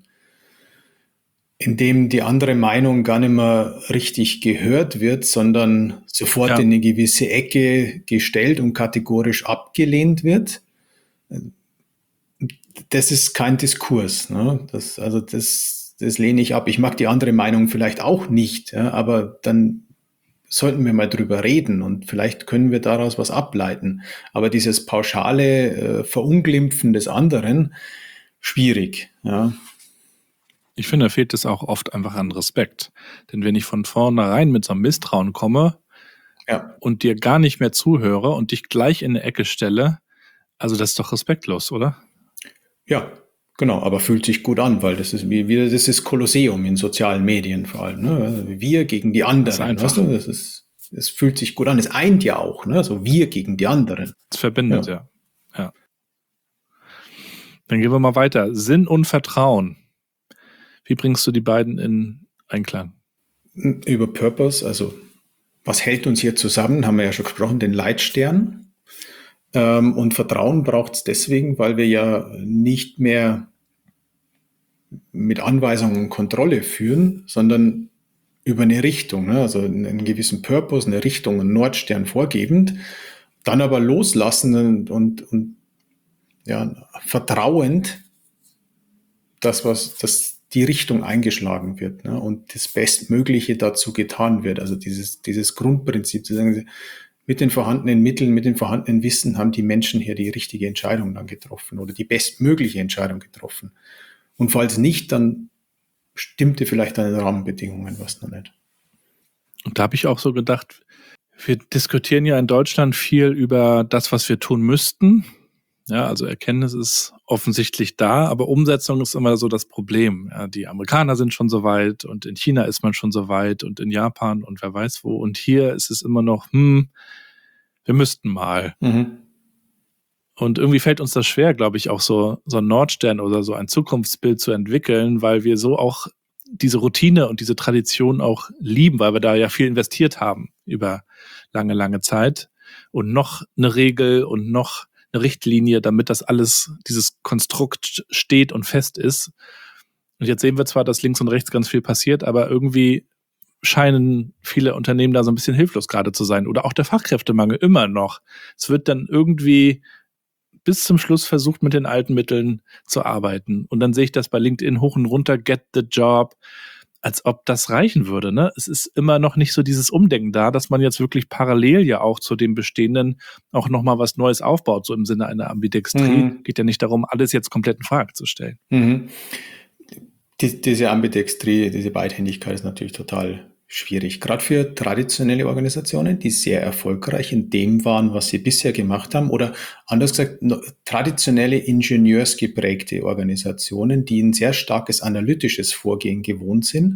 in dem die andere Meinung gar nicht mehr richtig gehört wird, sondern sofort ja. in eine gewisse Ecke gestellt und kategorisch abgelehnt wird. Das ist kein Diskurs. Ne? Das, also das, das lehne ich ab. Ich mag die andere Meinung vielleicht auch nicht, ja, aber dann sollten wir mal drüber reden und vielleicht können wir daraus was ableiten. Aber dieses pauschale äh, Verunglimpfen des anderen, schwierig, ja. Ich finde, da fehlt es auch oft einfach an Respekt. Denn wenn ich von vornherein mit so einem Misstrauen komme ja. und dir gar nicht mehr zuhöre und dich gleich in eine Ecke stelle, also das ist doch respektlos, oder? Ja, genau, aber fühlt sich gut an, weil das ist wie wieder das ist Kolosseum in sozialen Medien vor allem. Ne? Wir gegen die anderen. Das, weißt du? das, ist, das fühlt sich gut an. Es eint ja auch, ne? So wir gegen die anderen. Es verbindet, ja. ja. ja. Dann gehen wir mal weiter. Sinn und Vertrauen. Wie bringst du die beiden in Einklang? Über Purpose, also was hält uns hier zusammen, haben wir ja schon gesprochen, den Leitstern. Ähm, und Vertrauen braucht es deswegen, weil wir ja nicht mehr mit Anweisungen und Kontrolle führen, sondern über eine Richtung, ne? Also einen gewissen Purpose, eine Richtung, einen Nordstern vorgebend, dann aber loslassen und, und, und ja, vertrauend, das, was das die Richtung eingeschlagen wird, ne, und das Bestmögliche dazu getan wird. Also dieses, dieses Grundprinzip zu sagen, mit den vorhandenen Mitteln, mit dem vorhandenen Wissen haben die Menschen hier die richtige Entscheidung dann getroffen oder die bestmögliche Entscheidung getroffen. Und falls nicht, dann stimmte vielleicht an den Rahmenbedingungen was noch nicht. Und da habe ich auch so gedacht, wir diskutieren ja in Deutschland viel über das, was wir tun müssten. Ja, also Erkenntnis ist offensichtlich da, aber Umsetzung ist immer so das Problem. Ja, die Amerikaner sind schon so weit und in China ist man schon so weit und in Japan und wer weiß wo. Und hier ist es immer noch, hm, wir müssten mal. Mhm. Und irgendwie fällt uns das schwer, glaube ich, auch so, so ein Nordstern oder so ein Zukunftsbild zu entwickeln, weil wir so auch diese Routine und diese Tradition auch lieben, weil wir da ja viel investiert haben über lange, lange Zeit. Und noch eine Regel und noch eine Richtlinie, damit das alles, dieses Konstrukt steht und fest ist. Und jetzt sehen wir zwar, dass links und rechts ganz viel passiert, aber irgendwie scheinen viele Unternehmen da so ein bisschen hilflos gerade zu sein. Oder auch der Fachkräftemangel immer noch. Es wird dann irgendwie bis zum Schluss versucht, mit den alten Mitteln zu arbeiten. Und dann sehe ich das bei LinkedIn hoch und runter, get the job, als ob das reichen würde. Ne? Es ist immer noch nicht so dieses Umdenken da, dass man jetzt wirklich parallel ja auch zu dem Bestehenden auch nochmal was Neues aufbaut, so im Sinne einer Ambidextrie. Mhm. Geht ja nicht darum, alles jetzt komplett in Frage zu stellen. Mhm. Die, diese Ambidextrie, diese Beidhändigkeit ist natürlich total schwierig, gerade für traditionelle Organisationen, die sehr erfolgreich in dem waren, was sie bisher gemacht haben, oder anders gesagt, traditionelle ingenieursgeprägte Organisationen, die ein sehr starkes analytisches Vorgehen gewohnt sind.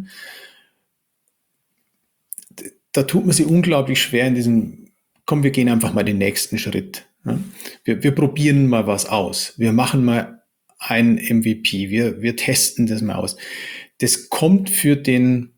Da tut man sich unglaublich schwer in diesem, komm, wir gehen einfach mal den nächsten Schritt. Wir, wir probieren mal was aus. Wir machen mal ein M V P. Wir, wir testen das mal aus. Das kommt für den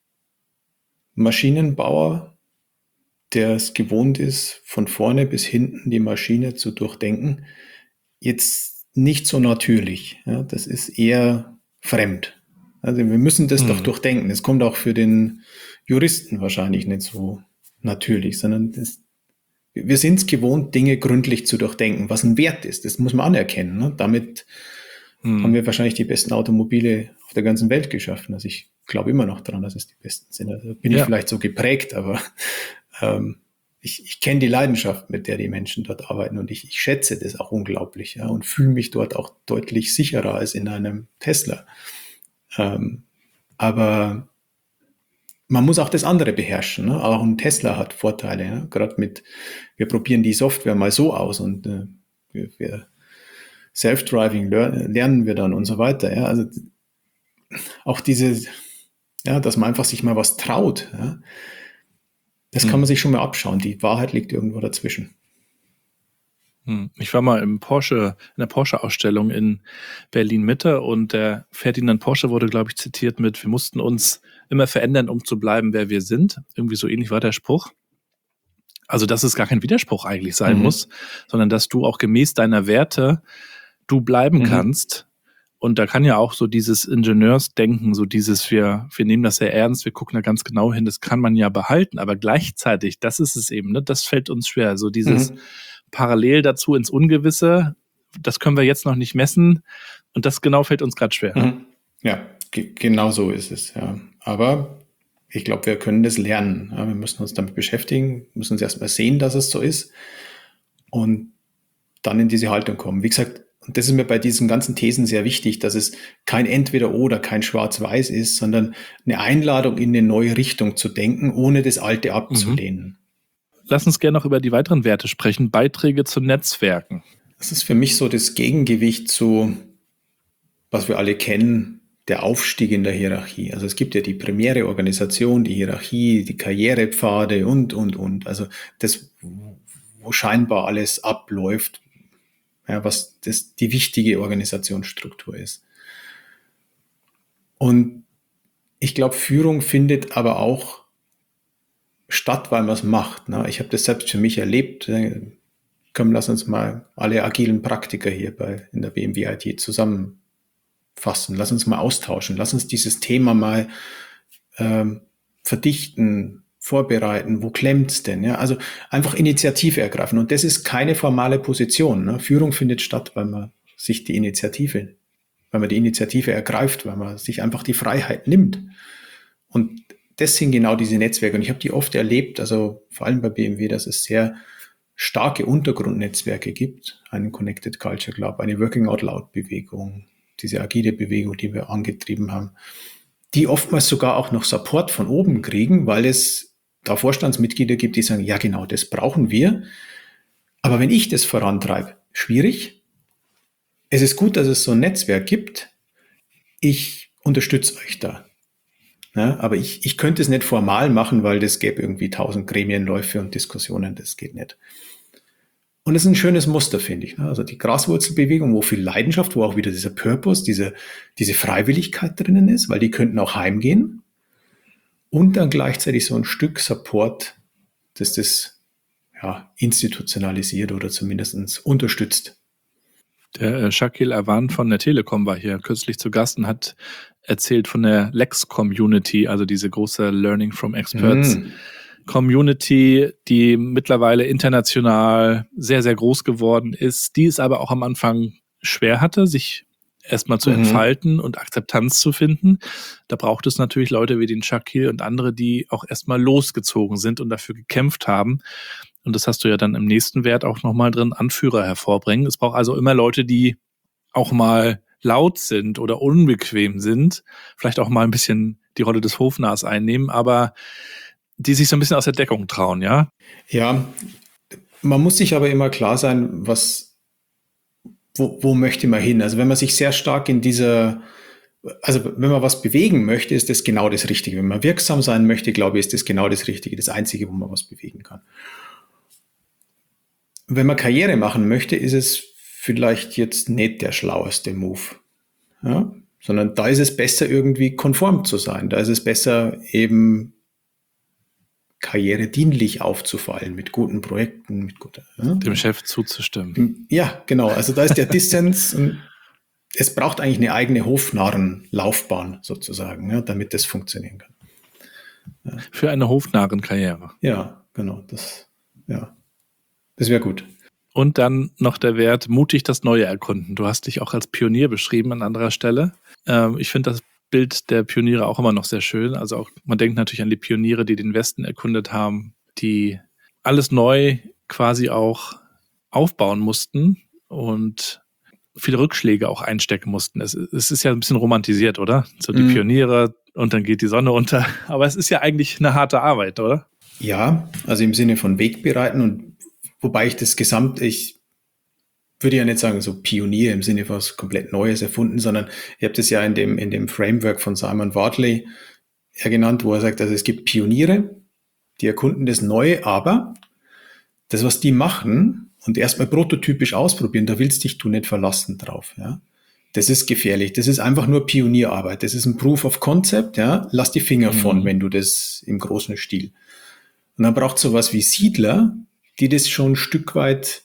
Maschinenbauer, der es gewohnt ist, von vorne bis hinten die Maschine zu durchdenken, jetzt nicht so natürlich. Ja, das ist eher fremd. Also wir müssen das hm. doch durchdenken. Das kommt auch für den Juristen wahrscheinlich nicht so natürlich, sondern das, wir sind es gewohnt, Dinge gründlich zu durchdenken, was ein Wert ist. Das muss man anerkennen. Ne? Damit hm. haben wir wahrscheinlich die besten Automobile auf der ganzen Welt geschaffen. Also ich glaube immer noch daran, dass es die besten sind. Also bin ja. ich vielleicht so geprägt, aber ähm, ich, ich kenne die Leidenschaft, mit der die Menschen dort arbeiten, und ich, ich schätze das auch unglaublich, ja, und fühle mich dort auch deutlich sicherer als in einem Tesla. Ähm, aber man muss auch das andere beherrschen. Ne? Auch ein Tesla hat Vorteile. Ja? Gerade mit, wir probieren die Software mal so aus und äh, wir, wir Self-Driving ler- lernen wir dann und so weiter. Ja? Also auch diese, ja, dass man einfach sich mal was traut, ja? Das hm. kann man sich schon mal abschauen. Die Wahrheit liegt irgendwo dazwischen. Hm. Ich war mal im Porsche, in der Porsche-Ausstellung in Berlin-Mitte, und der Ferdinand Porsche wurde, glaube ich, zitiert mit: Wir mussten uns immer verändern, um zu bleiben, wer wir sind. Irgendwie so ähnlich war der Spruch. Also, dass es gar kein Widerspruch eigentlich sein mhm. muss, sondern dass du auch gemäß deiner Werte du bleiben mhm. kannst. Und da kann ja auch so dieses Ingenieursdenken, so dieses, wir, wir nehmen das sehr ernst, wir gucken da ganz genau hin, das kann man ja behalten. Aber gleichzeitig, das ist es eben, ne, das fällt uns schwer. So dieses mhm. parallel dazu ins Ungewisse, das können wir jetzt noch nicht messen. Und das genau fällt uns gerade schwer. Mhm. Ja, g- genau so ist es. Ja. Aber ich glaube, wir können das lernen. Ja, wir müssen uns damit beschäftigen, müssen uns erstmal sehen, dass es so ist, und dann in diese Haltung kommen. Wie gesagt, und das ist mir bei diesen ganzen Thesen sehr wichtig, dass es kein Entweder-Oder, kein Schwarz-Weiß ist, sondern eine Einladung in eine neue Richtung zu denken, ohne das Alte abzulehnen. Mhm. Lass uns gerne noch über die weiteren Werte sprechen. Beiträge zu Netzwerken. Das ist für mich so das Gegengewicht zu, was wir alle kennen, der Aufstieg in der Hierarchie. Also es gibt ja die primäre Organisation, die Hierarchie, die Karrierepfade und, und, und. Also das, wo scheinbar alles abläuft, ja, was das die wichtige Organisationsstruktur ist. Und ich glaube, Führung findet aber auch statt, weil man es macht. Ne? Ich habe das selbst für mich erlebt. Komm, lass uns mal alle agilen Praktiker hier bei in der B M W I T zusammenfassen. Lass uns mal austauschen. Lass uns dieses Thema mal ähm, verdichten, vorbereiten, wo klemmt's denn? Ja, also einfach Initiative ergreifen. Und das ist keine formale Position. Ne? Führung findet statt, weil man sich die Initiative, weil man die Initiative ergreift, weil man sich einfach die Freiheit nimmt. Und das sind genau diese Netzwerke. Und ich habe die oft erlebt, also vor allem bei B M W, dass es sehr starke Untergrundnetzwerke gibt. Einen Connected Culture Club, eine Working Out Loud Bewegung, diese agile Bewegung, die wir angetrieben haben, die oftmals sogar auch noch Support von oben kriegen, weil es da Vorstandsmitglieder gibt, die sagen, ja genau, das brauchen wir. Aber wenn ich das vorantreibe, schwierig. Es ist gut, dass es so ein Netzwerk gibt. Ich unterstütze euch da. Ja, aber ich, ich könnte es nicht formal machen, weil das gäbe irgendwie tausend Gremienläufe und Diskussionen. Das geht nicht. Und das ist ein schönes Muster, finde ich. Also die Graswurzelbewegung, wo viel Leidenschaft, wo auch wieder dieser Purpose, diese, diese Freiwilligkeit drinnen ist, weil die könnten auch heimgehen. Und dann gleichzeitig so ein Stück Support, dass das ja, institutionalisiert oder zumindest unterstützt. Der äh, Shakil Awan von der Telekom war hier kürzlich zu Gast und hat erzählt von der Lex-Community, also diese große Learning from Experts Mm. Community, die mittlerweile international sehr, sehr groß geworden ist, die es aber auch am Anfang schwer hatte, sich erstmal zu Mhm. entfalten und Akzeptanz zu finden. Da braucht es natürlich Leute wie den Shakil und andere, die auch erstmal losgezogen sind und dafür gekämpft haben. Und das hast du ja dann im nächsten Wert auch nochmal drin, Anführer hervorbringen. Es braucht also immer Leute, die auch mal laut sind oder unbequem sind, vielleicht auch mal ein bisschen die Rolle des Hofnarrs einnehmen, aber die sich so ein bisschen aus der Deckung trauen, ja? Ja, man muss sich aber immer klar sein, was, wo, wo möchte man hin? Also wenn man sich sehr stark in dieser, also wenn man was bewegen möchte, ist das genau das Richtige. Wenn man wirksam sein möchte, glaube ich, ist das genau das Richtige, das Einzige, wo man was bewegen kann. Wenn man Karriere machen möchte, ist es vielleicht jetzt nicht der schlaueste Move, ja? Sondern da ist es besser, irgendwie konform zu sein. Da ist es besser, eben karrieredienlich aufzufallen mit guten Projekten, mit guter, ja? Dem Chef zuzustimmen. Ja, genau. Also da ist der Dissens und es braucht eigentlich eine eigene Hofnarrenlaufbahn sozusagen, ja, damit das funktionieren kann. Für eine Hofnarrenkarriere. Ja, genau. Das, ja, das wäre gut. Und dann noch der Wert, mutig das Neue erkunden. Du hast dich auch als Pionier beschrieben an anderer Stelle. Ähm, ich finde das Bild der Pioniere auch immer noch sehr schön. Also auch, man denkt natürlich an die Pioniere, die den Westen erkundet haben, die alles neu quasi auch aufbauen mussten und viele Rückschläge auch einstecken mussten. Es, es ist ja ein bisschen romantisiert, oder? So die Mhm. Pioniere und dann geht die Sonne unter. Aber es ist ja eigentlich eine harte Arbeit, oder? Ja, also im Sinne von Wegbereiten und wobei ich das Gesamt, ich würde ja nicht sagen so Pionier im Sinne von was komplett Neues erfunden, sondern ich habe das ja in dem, in dem Framework von Simon Wardley ja genannt, wo er sagt, also es gibt Pioniere, die erkunden das Neue, aber das, was die machen und erstmal prototypisch ausprobieren, da willst dich du nicht verlassen drauf, ja. Das ist gefährlich. Das ist einfach nur Pionierarbeit. Das ist ein Proof of Concept, ja. Lass die Finger von, Mhm. wenn du das im großen Stil. Und dann braucht es sowas wie Siedler, die das schon ein Stück weit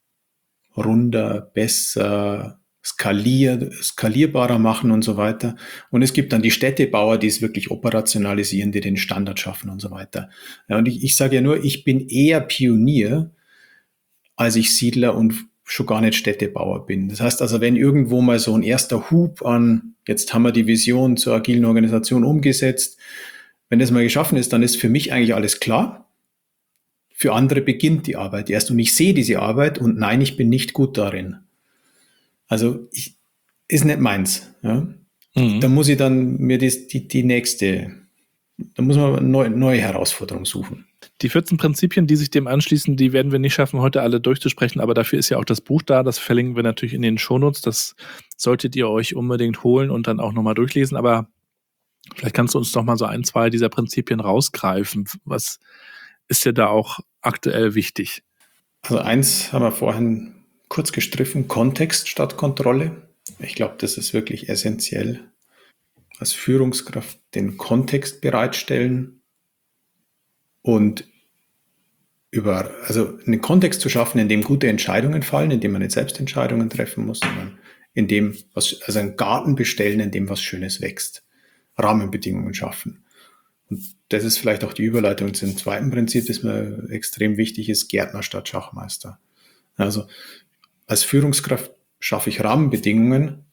runder, besser, skalier, skalierbarer machen und so weiter. Und es gibt dann die Städtebauer, die es wirklich operationalisieren, die den Standard schaffen und so weiter. Ja, und ich, ich sage ja nur, ich bin eher Pionier, als ich Siedler und schon gar nicht Städtebauer bin. Das heißt also, wenn irgendwo mal so ein erster Hub an, jetzt haben wir die Vision zur agilen Organisation umgesetzt, wenn das mal geschaffen ist, dann ist für mich eigentlich alles klar. Für andere beginnt die Arbeit erst und ich sehe diese Arbeit und nein, ich bin nicht gut darin. Also ich, ist nicht meins. Ja? Mhm. Da muss ich dann mir das, die, die nächste, da muss man eine neue, neue Herausforderung suchen. Die vierzehn Prinzipien, die sich dem anschließen, die werden wir nicht schaffen, heute alle durchzusprechen, aber dafür ist ja auch das Buch da, das verlinken wir natürlich in den Shownotes, das solltet ihr euch unbedingt holen und dann auch nochmal durchlesen, aber vielleicht kannst du uns doch mal so ein, zwei dieser Prinzipien rausgreifen. Was ist dir da auch aktuell wichtig? Also eins haben wir vorhin kurz gestriffen, Kontext statt Kontrolle. Ich glaube, das ist wirklich essentiell. Als Führungskraft den Kontext bereitstellen und über, also einen Kontext zu schaffen, in dem gute Entscheidungen fallen, in dem man nicht selbst Entscheidungen treffen muss, sondern in dem, was, also einen Garten bestellen, in dem was Schönes wächst. Rahmenbedingungen schaffen. Und das ist vielleicht auch die Überleitung zum zweiten Prinzip, das mir extrem wichtig ist, Gärtner statt Schachmeister. Also als Führungskraft schaffe ich Rahmenbedingungen,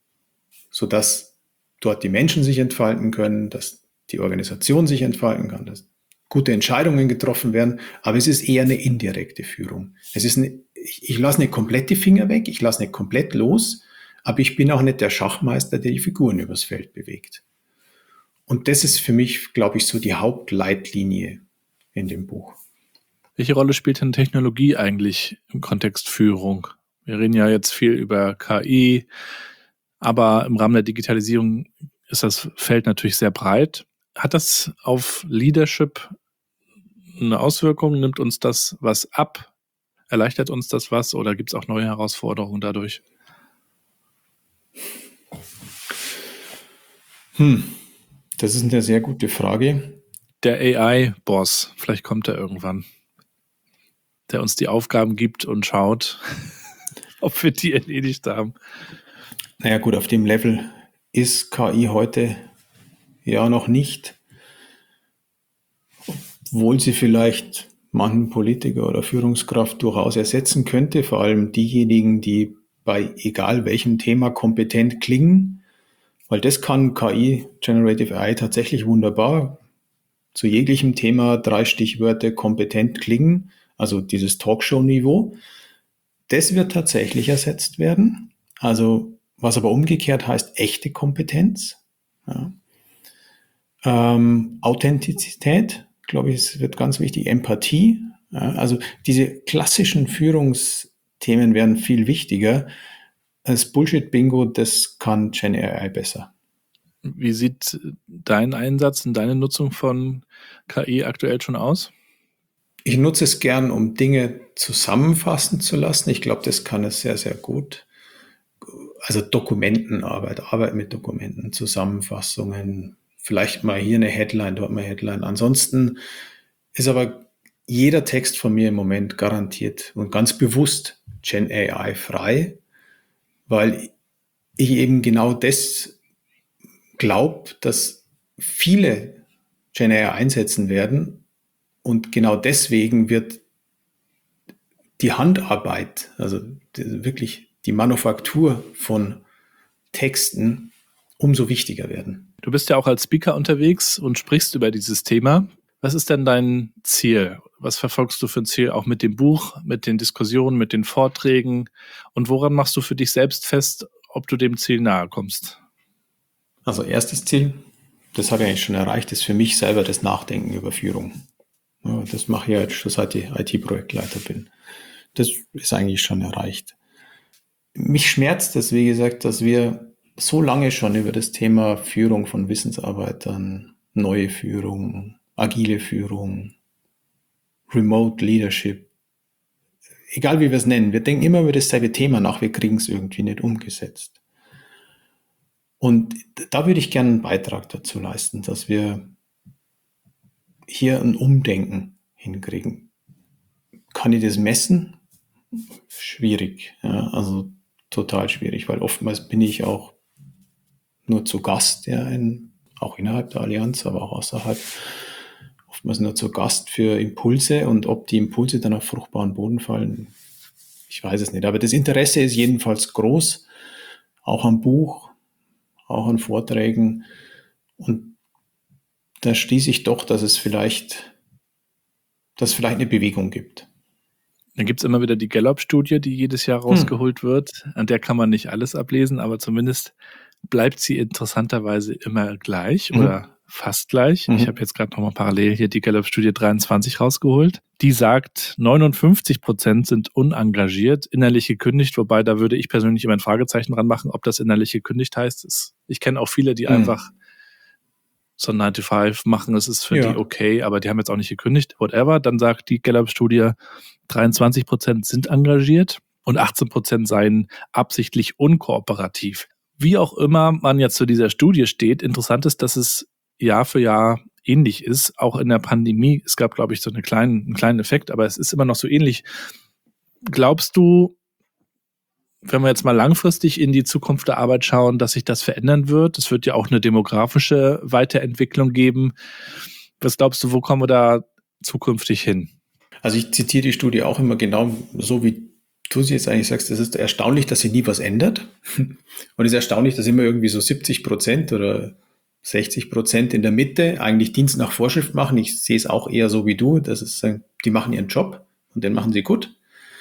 sodass dort die Menschen sich entfalten können, dass die Organisation sich entfalten kann, dass gute Entscheidungen getroffen werden, aber es ist eher eine indirekte Führung. Es ist eine, ich, ich lasse nicht komplett die Finger weg, ich lasse nicht komplett los, aber ich bin auch nicht der Schachmeister, der die Figuren übers Feld bewegt. Und das ist für mich, glaube ich, so die Hauptleitlinie in dem Buch. Welche Rolle spielt denn Technologie eigentlich im Kontext Führung? Wir reden ja jetzt viel über K I, aber im Rahmen der Digitalisierung ist das Feld natürlich sehr breit. Hat das auf Leadership eine Auswirkung? Nimmt uns das was ab? Erleichtert uns das was? Oder gibt es auch neue Herausforderungen dadurch? Hm, das ist eine sehr gute Frage. Der A I-Boss, vielleicht kommt er irgendwann, der uns die Aufgaben gibt und schaut. ob wir die erledigt haben. Naja gut, auf dem Level ist K I heute ja noch nicht, obwohl sie vielleicht manchen Politiker oder Führungskraft durchaus ersetzen könnte, vor allem diejenigen, die bei egal welchem Thema kompetent klingen, weil das kann K I, Generative A I, tatsächlich wunderbar. Zu jeglichem Thema drei Stichwörter kompetent klingen, also dieses Talkshow-Niveau. Das wird tatsächlich ersetzt werden. Also was aber umgekehrt heißt, echte Kompetenz. Ja. Ähm, Authentizität, glaube ich, es wird ganz wichtig. Empathie. Ja. Also diese klassischen Führungsthemen werden viel wichtiger. Das Bullshit-Bingo, das kann Gen A I besser. Wie sieht dein Einsatz und deine Nutzung von K I aktuell schon aus? Ich nutze es gern, um Dinge zusammenfassen zu lassen. Ich glaube, das kann es sehr, sehr gut. Also Dokumentenarbeit, Arbeit mit Dokumenten, Zusammenfassungen, vielleicht mal hier eine Headline, dort mal eine Headline. Ansonsten ist aber jeder Text von mir im Moment garantiert und ganz bewusst Gen A I frei, weil ich eben genau das glaube, dass viele Gen A I einsetzen werden und genau deswegen wird die Handarbeit, also die, wirklich die Manufaktur von Texten umso wichtiger werden. Du bist ja auch als Speaker unterwegs und sprichst über dieses Thema. Was ist denn dein Ziel? Was verfolgst du für ein Ziel auch mit dem Buch, mit den Diskussionen, mit den Vorträgen? Und woran machst du für dich selbst fest, ob du dem Ziel nahe kommst? Also erstes Ziel, das habe ich eigentlich schon erreicht, ist für mich selber das Nachdenken über Führung. Ja, das mache ich ja jetzt schon, seit ich I T-Projektleiter bin. Das ist eigentlich schon erreicht. Mich schmerzt es, wie gesagt, dass wir so lange schon über das Thema Führung von Wissensarbeitern, neue Führung, agile Führung, Remote Leadership, egal wie wir es nennen, wir denken immer über dasselbe Thema nach, wir kriegen es irgendwie nicht umgesetzt. Und da würde ich gerne einen Beitrag dazu leisten, dass wir hier ein Umdenken hinkriegen. Kann ich das messen? Schwierig, ja, also total schwierig, weil oftmals bin ich auch nur zu Gast, ja, in, auch innerhalb der Allianz, aber auch außerhalb, oftmals nur zu Gast für Impulse, und ob die Impulse dann auf fruchtbaren Boden fallen, ich weiß es nicht. Aber das Interesse ist jedenfalls groß, auch am Buch, auch an Vorträgen, und da schließe ich doch, dass es vielleicht, dass es vielleicht eine Bewegung gibt. Dann gibt es immer wieder die Gallup-Studie, die jedes Jahr rausgeholt hm. wird. An der kann man nicht alles ablesen, aber zumindest bleibt sie interessanterweise immer gleich mhm. oder fast gleich. Mhm. Ich habe jetzt gerade nochmal parallel hier die Gallup-Studie dreiundzwanzig rausgeholt. Die sagt, neunundfünfzig Prozent sind unengagiert, innerlich gekündigt, wobei da würde ich persönlich immer ein Fragezeichen dran machen, ob das innerlich gekündigt heißt. Ist, ich kenne auch viele, die mhm. einfach so ein nine to five machen, es ist für ja. die okay, aber die haben jetzt auch nicht gekündigt, whatever. Dann sagt die Gallup-Studie, dreiundzwanzig Prozent sind engagiert und achtzehn Prozent seien absichtlich unkooperativ. Wie auch immer man jetzt zu dieser Studie steht, interessant ist, dass es Jahr für Jahr ähnlich ist, auch in der Pandemie. Es gab, glaube ich, so eine kleinen, einen kleinen Effekt, aber es ist immer noch so ähnlich. Glaubst du, wenn wir jetzt mal langfristig in die Zukunft der Arbeit schauen, dass sich das verändern wird? Es wird ja auch eine demografische Weiterentwicklung geben. Was glaubst du, wo kommen wir da zukünftig hin? Also ich zitiere die Studie auch immer genau so, wie du sie jetzt eigentlich sagst. Es ist erstaunlich, dass sich nie was ändert. Und es ist erstaunlich, dass immer irgendwie so siebzig Prozent oder sechzig Prozent in der Mitte eigentlich Dienst nach Vorschrift machen. Ich sehe es auch eher so wie du. Das ist, die machen ihren Job und den machen sie gut.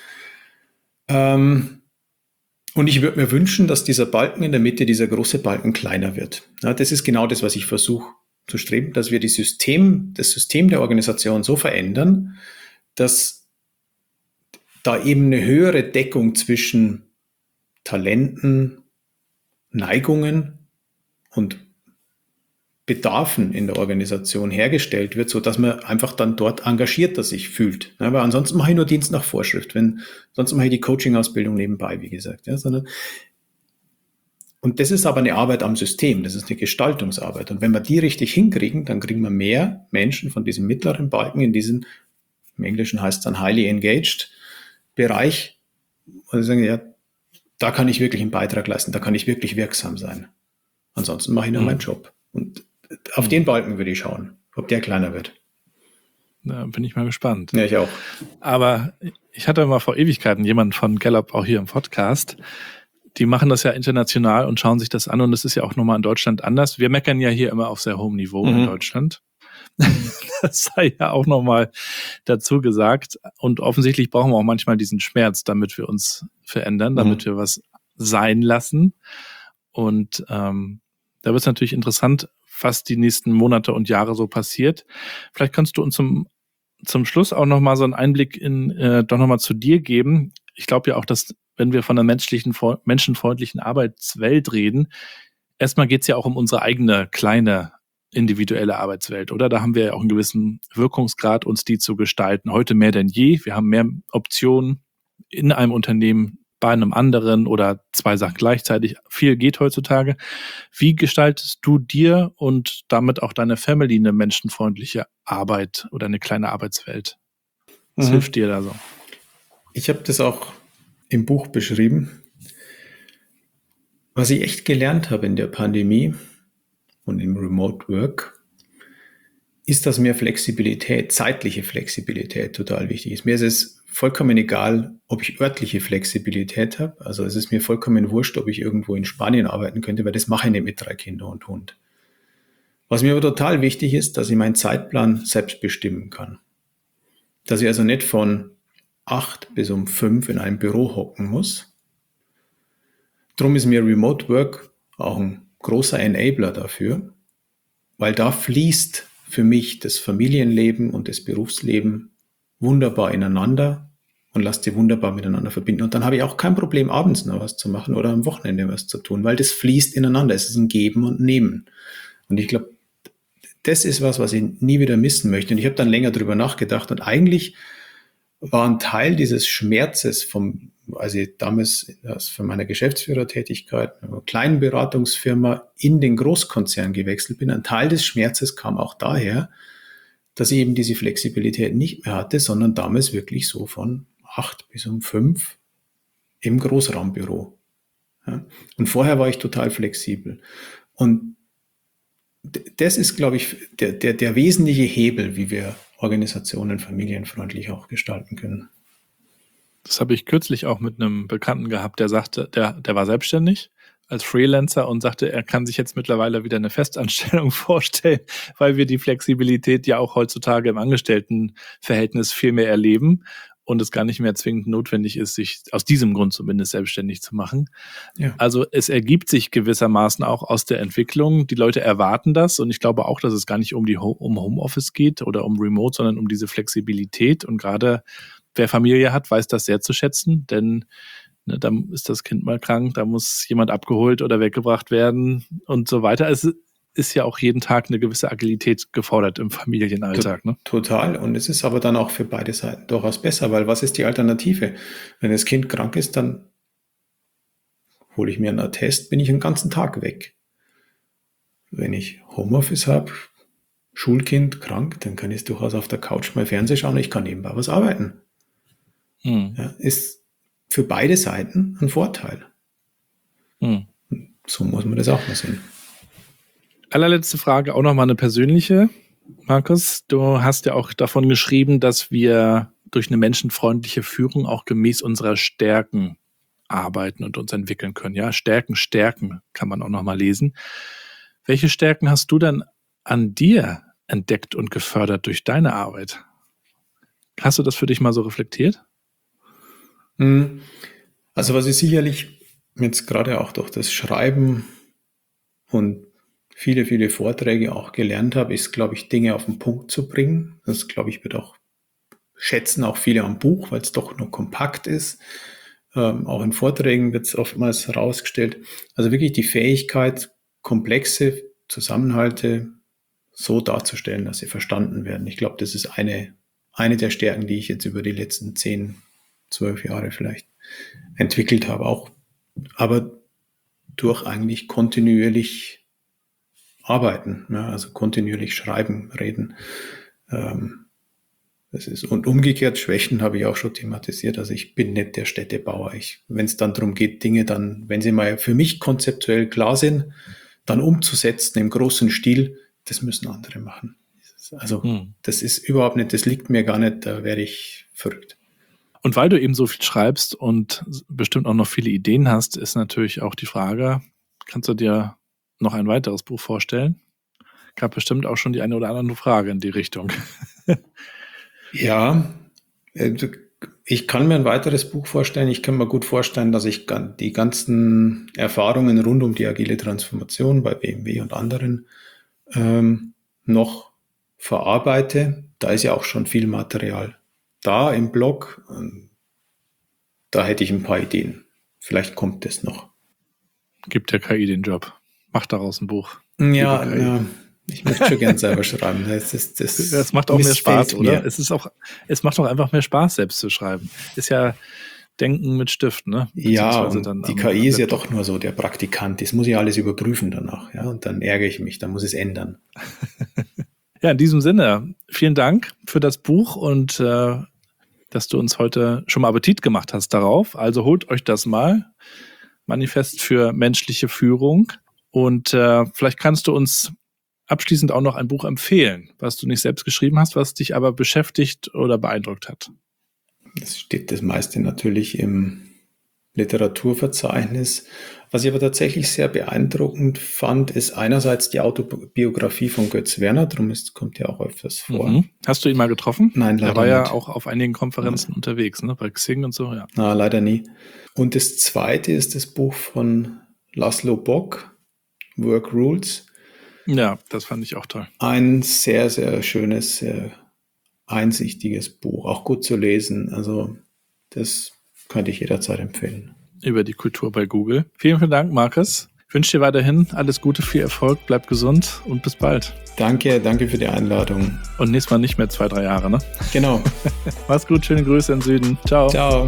Ähm, Und ich würde mir wünschen, dass dieser Balken in der Mitte, dieser große Balken, kleiner wird. Ja, das ist genau das, was ich versuche zu streben, dass wir die System, das System der Organisation so verändern, dass da eben eine höhere Deckung zwischen Talenten, Neigungen und Bedarfen in der Organisation hergestellt wird, so dass man einfach dann dort engagierter sich fühlt. Ja, weil ansonsten mache ich nur Dienst nach Vorschrift, wenn, sonst mache ich die Coaching-Ausbildung nebenbei, wie gesagt. Ja, sondern, und das ist aber eine Arbeit am System, das ist eine Gestaltungsarbeit. Und wenn wir die richtig hinkriegen, dann kriegen wir mehr Menschen von diesem mittleren Balken in diesem, im Englischen heißt es dann highly engaged Bereich, und sagen, ja, da kann ich wirklich einen Beitrag leisten, da kann ich wirklich wirksam sein. Ansonsten mache ich nur Mhm. meinen Job. Und auf den Balken würde ich schauen, ob der kleiner wird. Da bin ich mal gespannt. Ja, ich auch. Aber ich hatte mal vor Ewigkeiten jemanden von Gallup auch hier im Podcast. Die machen das ja international und schauen sich das an. Und das ist ja auch nochmal in Deutschland anders. Wir meckern ja hier immer auf sehr hohem Niveau Mhm. in Deutschland. Das sei ja auch nochmal dazu gesagt. Und offensichtlich brauchen wir auch manchmal diesen Schmerz, damit wir uns verändern, damit Mhm. wir was sein lassen. Und ähm, da wird es natürlich interessant, was die nächsten Monate und Jahre so passiert. Vielleicht kannst du uns zum, zum Schluss auch nochmal so einen Einblick in äh, doch nochmal zu dir geben. Ich glaube ja auch, dass wenn wir von einer menschlichen, menschenfreundlichen Arbeitswelt reden, erstmal geht es ja auch um unsere eigene kleine individuelle Arbeitswelt, oder? Da haben wir ja auch einen gewissen Wirkungsgrad, uns die zu gestalten. Heute mehr denn je. Wir haben mehr Optionen in einem Unternehmen, bei einem anderen oder zwei Sachen gleichzeitig. Viel geht heutzutage. Wie gestaltest du dir und damit auch deiner Family eine menschenfreundliche Arbeit oder eine kleine Arbeitswelt? Was Mhm. hilft dir da so? Ich habe das auch im Buch beschrieben. Was ich echt gelernt habe in der Pandemie und im Remote Work, ist, dass mir Flexibilität, zeitliche Flexibilität total wichtig ist. Mir ist es vollkommen egal, ob ich örtliche Flexibilität habe. Also es ist mir vollkommen wurscht, ob ich irgendwo in Spanien arbeiten könnte, weil das mache ich nicht mit drei Kindern und Hund. Was mir aber total wichtig ist, dass ich meinen Zeitplan selbst bestimmen kann. Dass ich also nicht von acht bis um fünf in einem Büro hocken muss. Darum ist mir Remote Work auch ein großer Enabler dafür, weil da fließt für mich das Familienleben und das Berufsleben wunderbar ineinander und lasse die wunderbar miteinander verbinden. Und dann habe ich auch kein Problem, abends noch was zu machen oder am Wochenende was zu tun, weil das fließt ineinander. Es ist ein Geben und Nehmen. Und ich glaube, das ist was, was ich nie wieder missen möchte. Und ich habe dann länger drüber nachgedacht und eigentlich war ein Teil dieses Schmerzes vom, als ich damals von meiner Geschäftsführertätigkeit, einer kleinen Beratungsfirma in den Großkonzern gewechselt bin, ein Teil des Schmerzes kam auch daher, dass ich eben diese Flexibilität nicht mehr hatte, sondern damals wirklich so von acht bis um fünf im Großraumbüro. Ja. Und vorher war ich total flexibel. Und das ist, glaube ich, der, der, der wesentliche Hebel, wie wir Organisationen familienfreundlich auch gestalten können. Das habe ich kürzlich auch mit einem Bekannten gehabt, der sagte, der, der war selbstständig als Freelancer und sagte, er kann sich jetzt mittlerweile wieder eine Festanstellung vorstellen, weil wir die Flexibilität ja auch heutzutage im Angestelltenverhältnis viel mehr erleben und es gar nicht mehr zwingend notwendig ist, sich aus diesem Grund zumindest selbstständig zu machen. Ja. Also es ergibt sich gewissermaßen auch aus der Entwicklung. Die Leute erwarten das und ich glaube auch, dass es gar nicht um die Ho- um Homeoffice geht oder um Remote, sondern um diese Flexibilität. Und gerade wer Familie hat, weiß das sehr zu schätzen, denn ne, da ist das Kind mal krank, da muss jemand abgeholt oder weggebracht werden und so weiter. Es ist ja auch jeden Tag eine gewisse Agilität gefordert im Familienalltag. Ne? Total. Und es ist aber dann auch für beide Seiten durchaus besser, weil was ist die Alternative? Wenn das Kind krank ist, dann hole ich mir einen Attest, bin ich den ganzen Tag weg. Wenn ich Homeoffice habe, Schulkind krank, dann kann ich durchaus auf der Couch mal Fernsehen schauen, ich kann nebenbei was arbeiten. Hm. Ja, ist für beide Seiten ein Vorteil. Hm. So muss man das auch mal sehen. Allerletzte Frage, auch nochmal eine persönliche. Markus, du hast ja auch davon geschrieben, dass wir durch eine menschenfreundliche Führung auch gemäß unserer Stärken arbeiten und uns entwickeln können. Ja, Stärken, Stärken kann man auch nochmal lesen. Welche Stärken hast du denn an dir entdeckt und gefördert durch deine Arbeit? Hast du das für dich mal so reflektiert? Also was ich sicherlich jetzt gerade auch durch das Schreiben und viele, viele Vorträge auch gelernt habe, ist, glaube ich, Dinge auf den Punkt zu bringen. Das, glaube ich, wird auch schätzen auch viele am Buch, weil es doch nur kompakt ist. Ähm, auch in Vorträgen wird es oftmals herausgestellt. Also wirklich die Fähigkeit, komplexe Zusammenhalte so darzustellen, dass sie verstanden werden. Ich glaube, das ist eine, eine der Stärken, die ich jetzt über die letzten zehn, zwölf Jahre vielleicht entwickelt habe. Auch, aber durch eigentlich kontinuierlich arbeiten, ja, also kontinuierlich schreiben, reden. Ähm, Das ist, und umgekehrt, Schwächen habe ich auch schon thematisiert. Also ich bin nicht der Städtebauer. Wenn es dann darum geht, Dinge dann, wenn sie mal für mich konzeptuell klar sind, dann umzusetzen im großen Stil, das müssen andere machen. Also hm. das ist überhaupt nicht, das liegt mir gar nicht, da werde ich verrückt. Und weil du eben so viel schreibst und bestimmt auch noch viele Ideen hast, ist natürlich auch die Frage, kannst du dir noch ein weiteres Buch vorstellen? Gab bestimmt auch schon die eine oder andere Frage in die Richtung. Ja, ich kann mir ein weiteres Buch vorstellen. Ich kann mir gut vorstellen, dass ich die ganzen Erfahrungen rund um die agile Transformation bei B M W und anderen ähm, noch verarbeite. Da ist ja auch schon viel Material da im Blog. Da hätte ich ein paar Ideen. Vielleicht kommt es noch. Gibt der K I den Job. Mach daraus ein Buch. Ja, ja. Ich möchte schon gern selber schreiben. Das, ist, das, das macht auch mehr Spaß, oder? Mir. Es ist auch, es macht auch einfach mehr Spaß, selbst zu schreiben. Ist ja Denken mit Stift, ne? Ja, und dann die K I ist ja doch nur so der Praktikant. Das muss ich alles überprüfen danach, ja. Und dann ärgere ich mich, dann muss es ändern. Ja, in diesem Sinne, vielen Dank für das Buch und äh, dass du uns heute schon mal Appetit gemacht hast darauf. Also holt euch das mal. Manifest für menschliche Führung. Und äh, vielleicht kannst du uns abschließend auch noch ein Buch empfehlen, was du nicht selbst geschrieben hast, was dich aber beschäftigt oder beeindruckt hat. Das steht das meiste natürlich im Literaturverzeichnis. Was ich aber tatsächlich sehr beeindruckend fand, ist einerseits die Autobiografie von Götz Werner, darum ist, kommt ja auch öfters vor. Mhm. Hast du ihn mal getroffen? Nein, leider nicht. Er war ja auch auf einigen Konferenzen ja. unterwegs, ne? Bei Xing und so. Ja. Na, leider nie. Und das zweite ist das Buch von Laszlo Bock, Work Rules. Ja, das fand ich auch toll. Ein sehr, sehr schönes, sehr einsichtiges Buch, auch gut zu lesen. Also das könnte ich jederzeit empfehlen. Über die Kultur bei Google. Vielen, vielen Dank, Markus. Ich wünsche dir weiterhin alles Gute, viel Erfolg, bleib gesund und bis bald. Danke, danke für die Einladung. Und nächstes Mal nicht mehr zwei, drei Jahre, ne? Genau. Mach's gut, schöne Grüße in den Süden. Ciao. Ciao.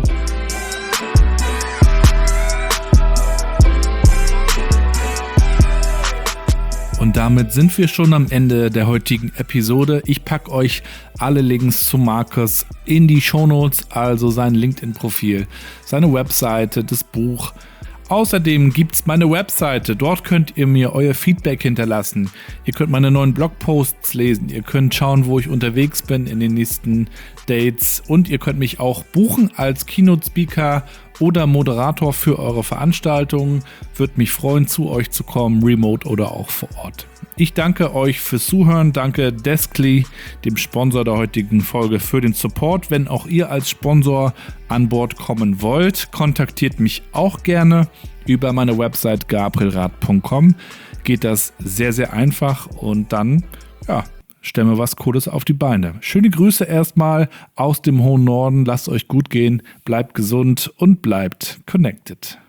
Und damit sind wir schon am Ende der heutigen Episode. Ich packe euch alle Links zu Markus in die Shownotes, also sein LinkedIn-Profil, seine Webseite, das Buch. Außerdem gibt es meine Webseite, dort könnt ihr mir euer Feedback hinterlassen. Ihr könnt meine neuen Blogposts lesen, ihr könnt schauen, wo ich unterwegs bin in den nächsten Dates und ihr könnt mich auch buchen als Keynote-Speaker oder Moderator für eure Veranstaltungen. Würde mich freuen, zu euch zu kommen, remote oder auch vor Ort. Ich danke euch fürs Zuhören, danke Deskly, dem Sponsor der heutigen Folge, für den Support. Wenn auch ihr als Sponsor an Bord kommen wollt, kontaktiert mich auch gerne über meine Website gabrielrath punkt com. Geht das sehr, sehr einfach und dann, ja, stellen wir was Cooles auf die Beine. Schöne Grüße erstmal aus dem hohen Norden. Lasst euch gut gehen, bleibt gesund und bleibt connected.